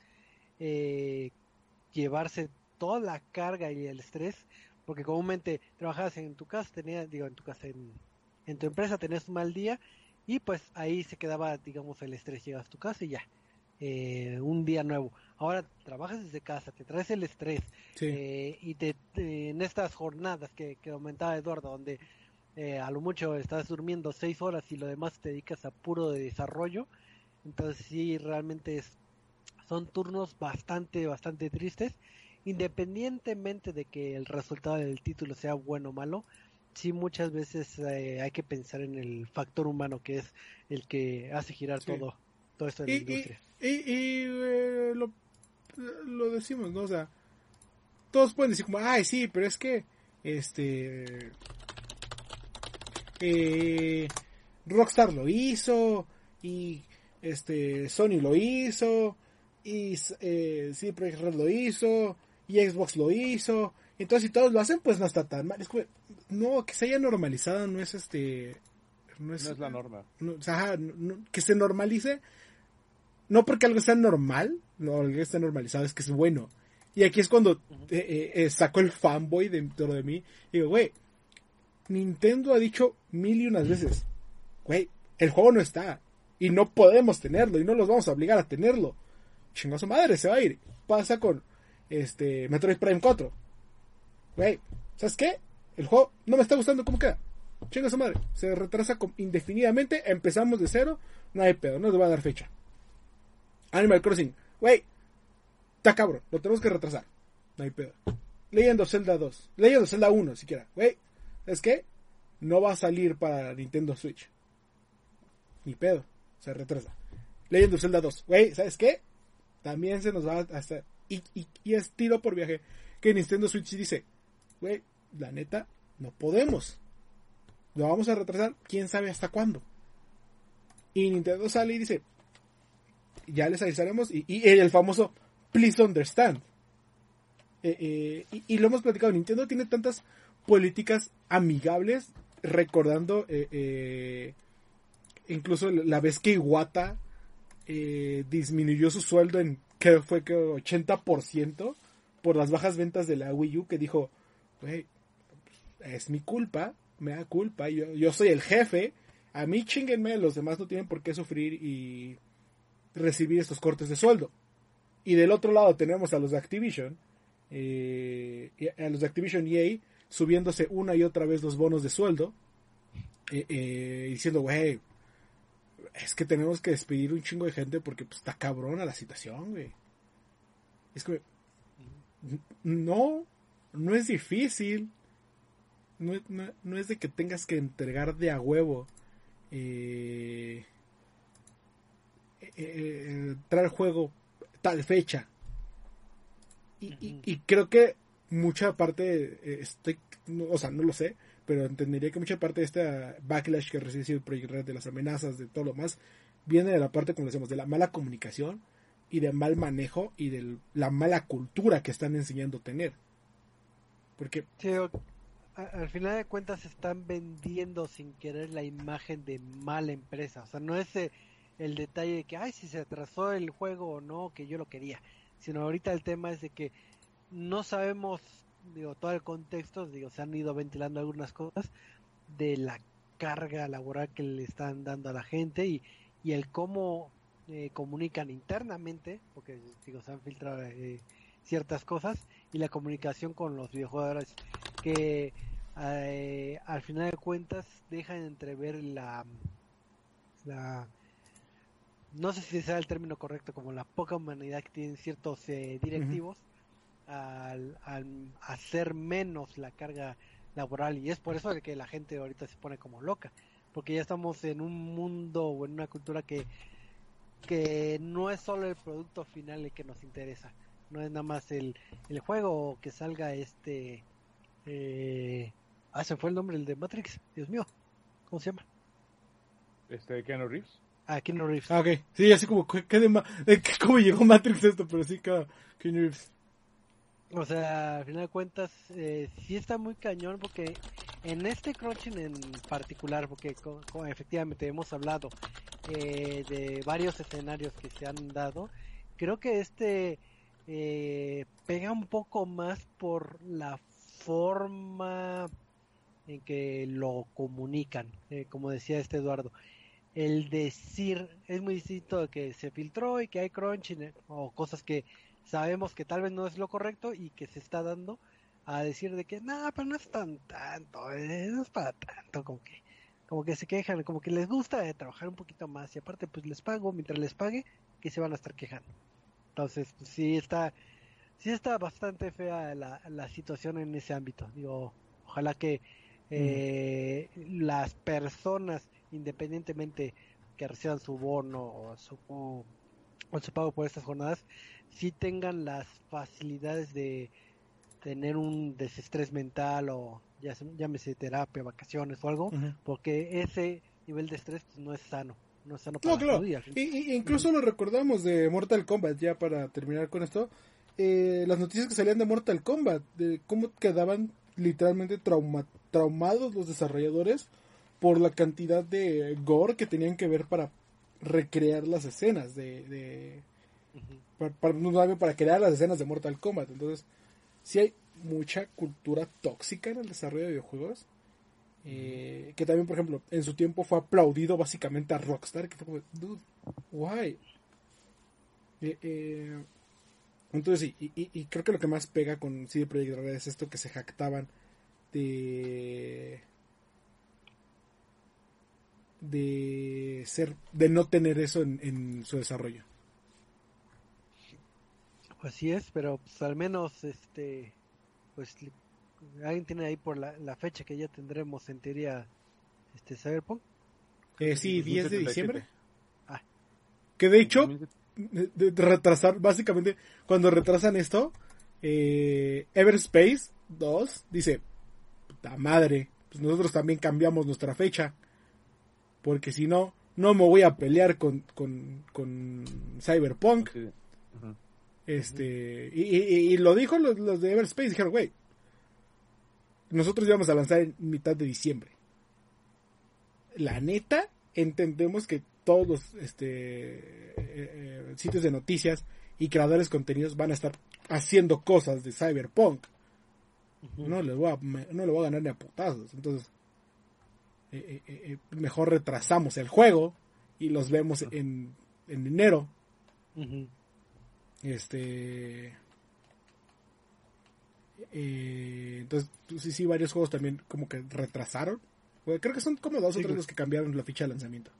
eh, llevarse toda la carga y el estrés, porque comúnmente trabajabas en tu casa, tenías, digo, en tu casa, en, en tu empresa tenías un mal día y pues ahí se quedaba, digamos, el estrés, llegas a tu casa y ya, eh, un día nuevo. Ahora trabajas desde casa, te traes el estrés, sí. eh, y te, te, en estas jornadas que, que aumentaba Eduardo, donde eh, a lo mucho estás durmiendo seis horas y lo demás te dedicas a puro de desarrollo, entonces sí, realmente es, son turnos bastante, bastante tristes, independientemente de que el resultado del título sea bueno o malo. Sí, muchas veces eh, hay que pensar en el factor humano, que es el que hace girar sí. todo, todo esto de y, la industria. Y, y, y eh, lo, lo decimos, ¿no? O sea, todos pueden decir como, ay, sí, pero es que, este, eh, Rockstar lo hizo, y, este, Sony lo hizo, y, eh, sí, Projekt Red lo hizo, y Xbox lo hizo, entonces si todos lo hacen, pues no está tan mal. Es que, no, que se haya normalizado no es, este, no es, no es la norma. No, o sea, no, no, que se normalice, no porque algo sea normal, no, algo que esté normalizado, es que es bueno. Y aquí es cuando uh-huh. eh, eh, saco el fanboy dentro de mí y digo, güey, Nintendo ha dicho mil y unas veces, güey, el juego no está y no podemos tenerlo y no los vamos a obligar a tenerlo. Chingó su madre, se va a ir. Pasa con este Metroid Prime cuatro. Güey, ¿sabes qué? El juego no me está gustando cómo queda. Chinga su madre, se retrasa indefinidamente, empezamos de cero, no hay pedo, no les va a dar fecha. Animal Crossing, güey, está cabrón, lo tenemos que retrasar, no hay pedo. Legend of Zelda dos, Legend of Zelda uno siquiera, güey, ¿sabes qué? No va a salir para Nintendo Switch, ni pedo, se retrasa. Legend of Zelda dos, güey, ¿sabes qué? También se nos va a hacer, y, y, y es tiro por viaje, que Nintendo Switch dice, güey, la neta, no podemos. Lo vamos a retrasar, quién sabe hasta cuándo. Y Nintendo sale y dice, ya les avisaremos, y, y el famoso please understand. Eh, eh, y, y lo hemos platicado, Nintendo tiene tantas políticas amigables, recordando eh, eh, incluso la vez que Iwata eh, disminuyó su sueldo en, que fue que ochenta por ciento por las bajas ventas de la Wii U, que dijo, güey, es mi culpa, me da culpa, yo, yo soy el jefe, a mí chinguenme, los demás no tienen por qué sufrir y recibir estos cortes de sueldo. Y del otro lado tenemos a los de Activision, eh, a los de Activision E A subiéndose una y otra vez los bonos de sueldo, eh, eh, diciendo, güey, es que tenemos que despedir un chingo de gente porque pues, está cabrona la situación, güey. Es que no, no es difícil. No, no, no es de que tengas que entregar de a huevo eh, eh, eh, traer juego tal fecha. Y, uh-huh. y, y creo que mucha parte, eh, estoy, no, o sea, no lo sé, pero entendería que mucha parte de esta backlash que recibe el Projekt Red, de las amenazas, de todo lo más, viene de la parte, como decimos, de la mala comunicación y de mal manejo y de la mala cultura que están enseñando a tener. Porque... Sí, al final de cuentas están vendiendo sin querer la imagen de mala empresa. O sea, no es el, el detalle de que, ay, si se atrasó el juego o no, que yo lo quería. Sino ahorita el tema es de que no sabemos, digo, todo el contexto, digo, se han ido ventilando algunas cosas de la carga laboral que le están dando a la gente y, y el cómo eh, comunican internamente, porque, digo, se han filtrado eh, ciertas cosas, y la comunicación con los videojuegos que eh, al final de cuentas dejan entrever la la no sé si sea el término correcto, como la poca humanidad que tienen ciertos eh, directivos uh-huh. al, al hacer menos la carga laboral, y es por eso de que la gente ahorita se pone como loca, porque ya estamos en un mundo o en una cultura que que no es solo el producto final el que nos interesa, no es nada más el, el juego que salga este eh, ah, se fue el nombre, el de Matrix, Dios mío, ¿cómo se llama? Este, Keanu Reeves. Ah, Keanu Reeves. Ah, ok, sí, así como, ¿qué de ma- ¿cómo llegó Matrix esto? Pero sí, Keanu Reeves. O sea, al final de cuentas, eh, sí está muy cañón, porque en este crunching en particular, porque co- co- efectivamente hemos hablado eh, de varios escenarios que se han dado, creo que este eh, pega un poco más por la forma en que lo comunican, eh, como decía este Eduardo. El decir es muy distinto de que se filtró y que hay crunching o cosas que sabemos que tal vez no es lo correcto y que se está dando, a decir de que no, pero no es tan tanto, eh, no es para tanto, como que como que se quejan, como que les gusta eh, trabajar un poquito más y aparte pues les pago, mientras les pague, que se van a estar quejando. Entonces pues, sí está sí está bastante fea la, la situación en ese ámbito. Digo, ojalá que eh, mm. las personas, independientemente que reciban su bono o su, o, o su pago por estas jornadas, sí tengan las facilidades de tener un desestrés mental o ya se- llámese terapia, vacaciones o algo, Ujú. porque ese nivel de estrés pues, no es sano, no es sano para No, la claro. salud y al fin- Y, y- incluso lo recordamos de Mortal Kombat, ya para terminar con esto. Eh, las noticias que salían de Mortal Kombat, de cómo quedaban literalmente trauma- traumados los desarrolladores por la cantidad de gore que tenían que ver para recrear las escenas de, de Ujú. para, para, no, más bien para crear las escenas de Mortal Kombat. Entonces, sí hay mucha cultura tóxica en el desarrollo de videojuegos. Eh, que también, por ejemplo, en su tiempo fue aplaudido básicamente a Rockstar, que fue como, dude, why? Eh, eh, entonces sí, y, y, y creo que lo que más pega con C D Projekt Red es esto que se jactaban de de ser, de no tener eso en, en su desarrollo. Pues sí es, pero pues al menos este pues li- alguien tiene ahí por la, la fecha que ya tendremos en teoría este Cyberpunk. Creo Eh, que es en sí, dos mil diez de dos mil setenta y siete. diciembre. Ah, Que de En hecho, dos mil siete. de, de retrasar, básicamente, cuando retrasan esto, eh, Everspace dos dice, puta madre, pues nosotros también cambiamos nuestra fecha, porque si no, no me voy a pelear con, con, con Cyberpunk. Sí. Ujú. Este, y, y- y lo dijo los, los de Everspace, dijeron, güey, nosotros íbamos a lanzar en mitad de diciembre. La neta, entendemos que todos los este, eh, eh, sitios de noticias y creadores de contenidos van a estar haciendo cosas de Cyberpunk. ujú. No les voy a, me- no le voy a ganar ni a putazos. Entonces, eh, eh, eh, mejor retrasamos el juego y los vemos en, en enero. Ujú. Este. eh, entonces, pues, sí, sí, varios juegos también como que retrasaron. Bueno, creo que son como dos Sí, o tres güey. los que cambiaron la ficha de lanzamiento.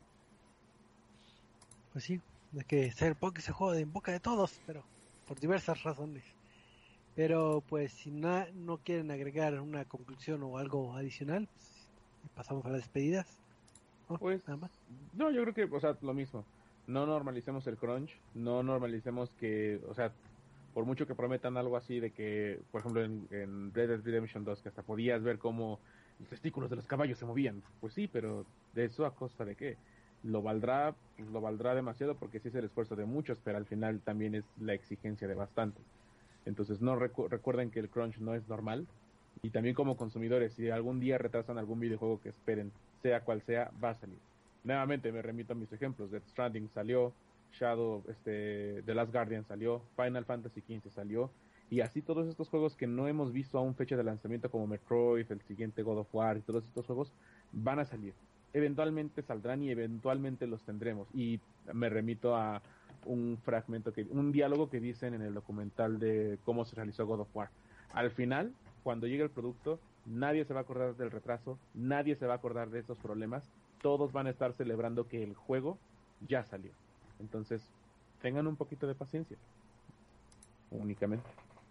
Pues sí, es que Cyberpunk se juega en boca de todos, pero por diversas razones. Pero pues si na- no quieren agregar una conclusión o algo adicional, pues, pasamos a las despedidas. ¿No? Pues, Nada más. no, yo creo que, o sea, lo mismo. No normalicemos el crunch, no normalicemos que, o sea, por mucho que prometan algo así de que, por ejemplo, en, en Red Dead Redemption dos, que hasta podías ver cómo los testículos de los caballos se movían. Pues sí, pero ¿de eso a costa de qué? Lo valdrá, pues lo valdrá demasiado porque sí es el esfuerzo de muchos, pero al final también es la exigencia de bastantes. Entonces, no recu- recuerden que el crunch no es normal. Y también como consumidores, si algún día retrasan algún videojuego que esperen, sea cual sea, va a salir. Nuevamente me remito a mis ejemplos. Death Stranding salió, Shadow, este, The Last Guardian salió, Final Fantasy quince salió, y así todos estos juegos que no hemos visto aún fecha de lanzamiento como Metroid, el siguiente God of War y todos estos juegos van a salir. Eventualmente saldrán y eventualmente los tendremos. Y me remito a un fragmento, que un diálogo que dicen en el documental de cómo se realizó God of War. Al final, cuando llegue el producto, nadie se va a acordar del retraso, nadie se va a acordar de esos problemas, todos van a estar celebrando que el juego ya salió. Entonces, tengan un poquito de paciencia. Únicamente.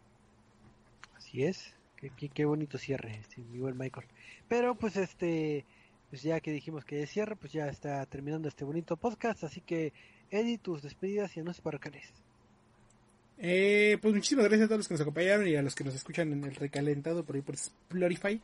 Así es. Qué, qué, qué bonito cierre, sí, mi buen Michael. Pero pues este, pues ya que dijimos que es cierre, pues ya está terminando este bonito podcast. Así que, Eddie, tus despedidas y anuncios parroquiales. Eh, pues muchísimas gracias a todos los que nos acompañaron y a los que nos escuchan en el recalentado por ahí por Spotify.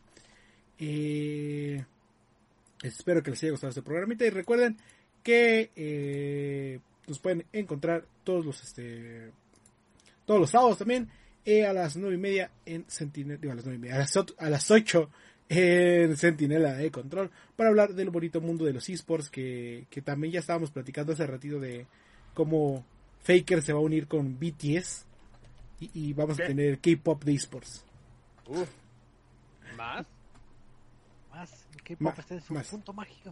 Eh, espero que les haya gustado este programita y recuerden que eh, nos pueden encontrar todos los este todos los sábados también eh, a las nueve y media en Sentinela, digo a las nueve y media, a las, a las ocho en Sentinela de Control para hablar del bonito mundo de los esports que, que también ya estábamos platicando hace ratito de cómo Faker se va a unir con B T S y, y vamos ¿Qué? a tener K-pop de esports. Uf. ¿Más? Más, el K-pop Más, está en su más. punto mágico.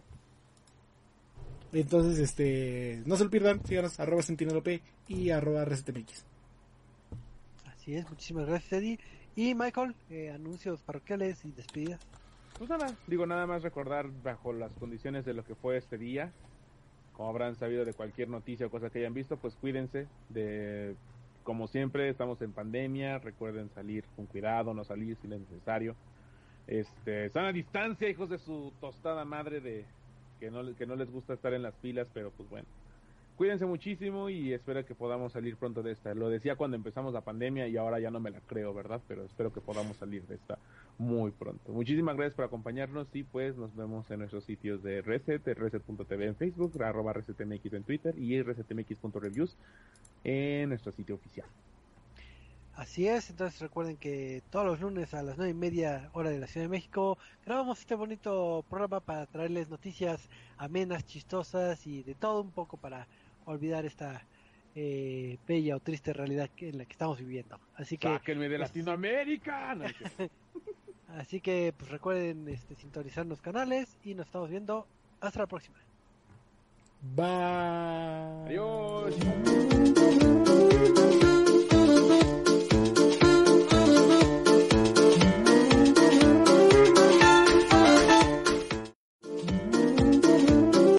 Entonces, este, no se lo pierdan, síganos, arroba sentinelop y arroba resetmx. Así es, muchísimas gracias, Eddie. Y Michael, eh, anuncios parroquiales y despedidas. Pues nada, digo nada más recordar bajo las condiciones de lo que fue este día, como habrán sabido de cualquier noticia o cosa que hayan visto, pues cuídense de, como siempre, estamos en pandemia, recuerden salir con cuidado, no salir si es necesario. Este, están a distancia, hijos de su tostada madre de que no, que no les gusta estar en las filas, pero pues bueno. Cuídense muchísimo y espero que podamos salir pronto de esta. Lo decía cuando empezamos la pandemia y ahora ya no me la creo, ¿verdad? Pero espero que podamos salir de esta muy pronto. Muchísimas gracias por acompañarnos y pues nos vemos en nuestros sitios de Reset, reset punto t v en Facebook, arroba resetmx en Twitter y resetmx punto reviews en nuestro sitio oficial. Así es, entonces recuerden que todos los lunes a las nueve y media hora de la Ciudad de México grabamos este bonito programa para traerles noticias amenas, chistosas y de todo un poco para olvidar esta eh, bella o triste realidad que, en la que estamos viviendo. Así que ¡sáquenme de Latinoamérica! No, así que pues recuerden este, sintonizar los canales y nos estamos viendo. Hasta la próxima. Bye. Adiós.